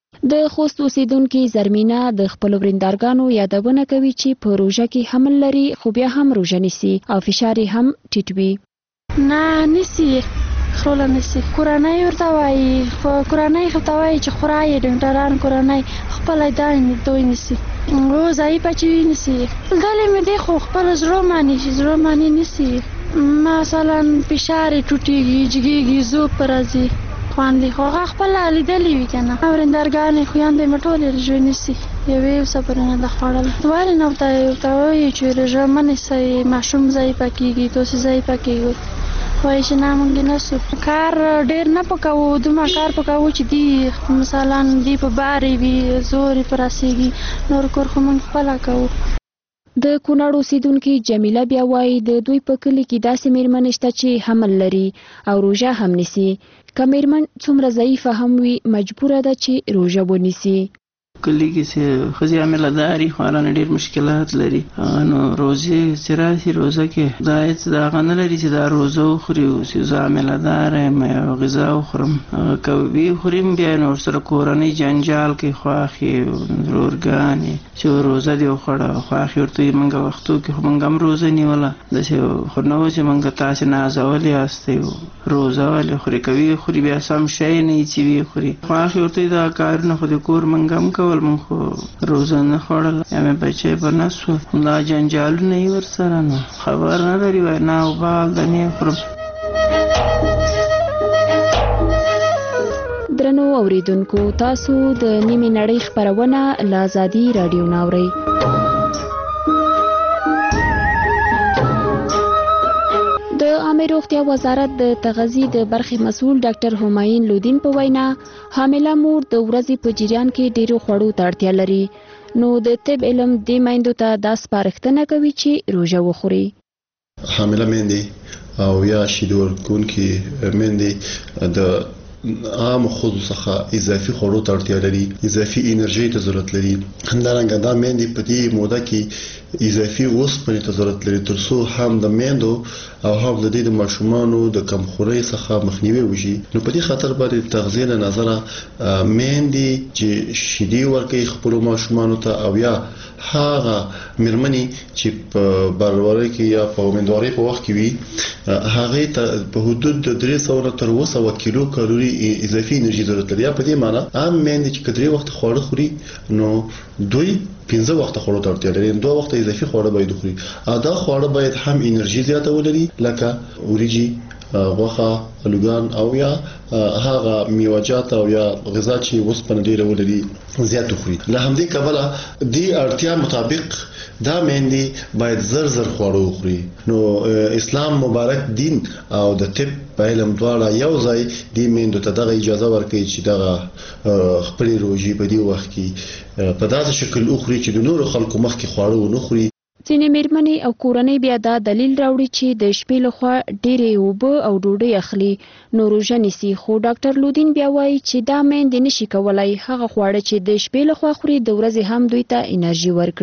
د خوست اوسیدونکي زرمینه د خپلو وریندارګانو یادونه کوي چې په روژه کې حمل لري خو بیا هم روژه نیسي او فشار یې هم ټیټ وي. نه نیسي، خروله نیسي، کورنۍ ورته وایي، خو کورنۍ ورته وایي چې خورا یې ډاکټران کورنۍ خپله دا دوی نیسي، او ضعیفه چې وي نیسي. دلې مې دی خو خپله زړه ماني چې زړه ماني نیسي. مثلا فشار یې ټوټېږي، جګېږي، زوب په راځي خواندي، خو هغه خپله لیدلې وي که نه. وریندارګانې خویندې مې ټولې روژې نیسي، یوې یو صبرونه ده خوړله. ولې نه ورته وایي چې روژه مه نیسئ، ماشوم ضعیفه کېږي، تاسې ضعیفه کېږئ. وایي چې نه موږ نه سو کار ډېر نه پکوو، دومره کار پکوو چې دی مثلا دی په بارې وي، زور یې په رسېږي، نور کور خو موږ خپله کوو. د کونړ اوسیدونکي جمیله بیا وایي د دوی په کلي کې داسې میرمنې شته چې حمل لري او روژه هم نیسي. که میرمن څومره ضعیفه هم وي مجبوره ده چې روژه ونیسي. کلی کې چې ښځې حامله داري خورا ډېر مشکلات لري، نو روژې چې راسي روژه کې دا هېڅ د هغه نه لري چې دا روژه وخوري چې زه حامله داره یم یو غذا وخورم. که وخوریم بیا نو ورسره کورنۍ جنجال کوي، خواښې ورورګانې چې روژه دې وخوړه، خواښې ورته وایي موږ وختو کې خو موږ هم روژه نیوله، داسې خو نه و چې موږ تاسې نازولي یاستئ روژه ولې خوري. که ویې خوري بیا سم شی نه وي چې ویې خوري. خواښې ورته وایي دا کارونه خو د کور موږ هم کوو، مونږ خو روژه نه خوړله، یا مې بچی په نس و، دا جنجالونه یې ورسره نو خبر نه لري، وایي نه او بال د نه خورم. درنو اوریدونکو، تاسو د نیمې نړۍ خپرونه له ازادي راډیو نه اورئ. د عامه روغتیا وزارت د تغذیې د برخې مسؤل ډاکټر همایون لودین په وینا حامله مور د ورځې په جریان کې ډیرو خوړو ته اړتیا لري، نو د طب علم دې میندو ته دا سپارښتنه کوي چې روژه وخوري. حامله میندې او یا شیدو ورکوونکې میندې د عام خود څخه اضافي خوړو ته اړتیا لري، اضافي انرژي ته ضرورت لري. همدارنګه دا میندې په دې موده کې اضافي اوسپنې ته ضرورت لري ترڅو هم د میندو او هم د دې د ماشومانو د کمخورۍ څخه مخنیوي وشي. نو په دې خاطر باندې تغذیه له نظره میندې چې شیدې ورکوي خپلو ماشومانو ته او یا هغه میرمنې چې په بارورۍ کې یا په امیندوارۍ په وخت کې وي هغه ته په حدود د درې سوه تر اوه سوه کیلو کالوري اضافي انرژي ضرورت لري. په دې معنی عام میندې چې کدرې وخت خواړه خوري نو دوی پنځه وخت خواړو ته اړتیا لري، دوه وخت اضافي خواړه باید خوري. دا خواړه باید هم انرژي زیاته ولري لکه وریجې، غوښه، الوګان او یا هغه میوه‌جات او یا غذا چې اوسپنه ډیره ولري زیات خوري. له همدې کبله د اړتیا مطابق دا میندې باید زر زر خواړه وخوري. نو اسلام مبارک دین او د طب په علم دواړه یو ځای د میندو ته دغه اجازه ورکوي چې دغه خپل روژې په دې وخت کې په داسې شکل وخوري چې د نورو خلکو مخکې خواړه ونه خوري. ځینې میرمنې او کورنۍ بیا دا دلیل راوړي چې د شپې لخوا ډېرې اوبه او ډوډۍ اخلي نو روژه نیسي، خو ډاکټر لودین بیا وایي چې دا میندې نشي کولای هغه خواړه چې د شپې لخوا خوري د ورځې هم دوی ته انرژي ورکړي.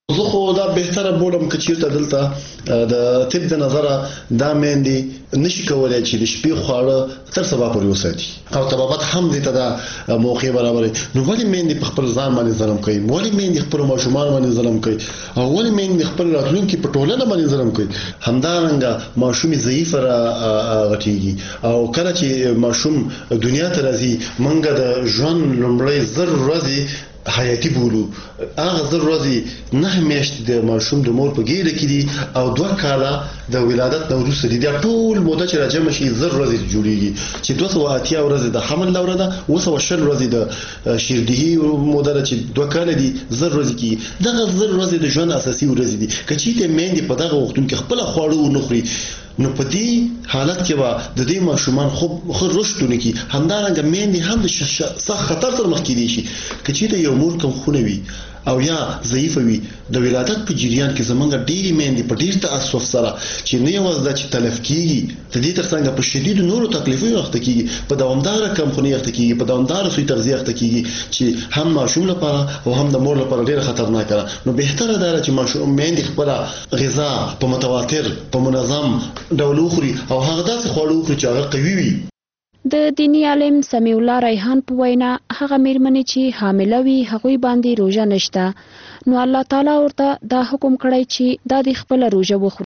زه خو دا بهتره بولم که چیرته دلته د طب د نظره دا میندې نشي کولای چې د شپې خواړه تر سبا پورې وساتي او طبابت هم دې ته دا موقع برابرې. نو ولې میندې په خپل ځان باندې ظلم کوي؟ ولې میندې خپل ماشومان باندې ظلم کوي؟ او ولې میندې خپل راتلونکي په ټولنه باندې ظلم کوي؟ همدارنګه ماشوم ضعیف را غټيږي او کله چې ماشوم دنیا ته راځي منګه د ژوند لومړی زر ورځې حیاتي بولو. هغه زر ورځې نه میاشتې د ماشوم د مور په ګیډه کې دي او دوه کاله د ولادت نه وروسته دي. دا ټول موده چې راجمع شي زر ورځې جوړیږي چې دوه سوه اتیا ورځې د حمل دوره ده، اوه سوه شل ورځې د شیردهي موده ده چې دوه کاله دي زر ورځې کېږي. دغه زر ورځې د ژوند اساسي ورځې دي. که چېرته میندې په دغه وختونو کې خپله خواړه ونه خوري نو په دې حالت کې به د دې ماشومان خوب ښه رشد ونه کړي. همدارنګه میندې هم د سخت خطر سره مخ کېدی شي. که چېرته یو مور کم خونه وي او یا ضعیفه وي د ولادت په جریان کې زمونږ ډېرې میندې په ډېر تاسف سره چې نه یوازې دا چې تلف کېږي د دې ترڅنګ په شدیدو نورو تکلیفونو اخته کېږي، په دوامداره کمخونۍ اخته کېږي، په دوامداره سوی تغذیه اخته کېږي چې هم ماشوم لپاره او هم د مور لپاره ډېره خطرناکه ده. نو بهتره ده چې ماشوم میندې خپله غذا په متواتر په منظم ډول وخوري او هغه داسې خواړه وخوري چې هغه قوي وي. د دینی عالم سمیع الله ریحان په وینا هغه میرمنې چې حامله وي هغوی باندې روژه نشته، نو الله تعالی ورته دا حکم کړی چې دا د خپله روژه وخوري.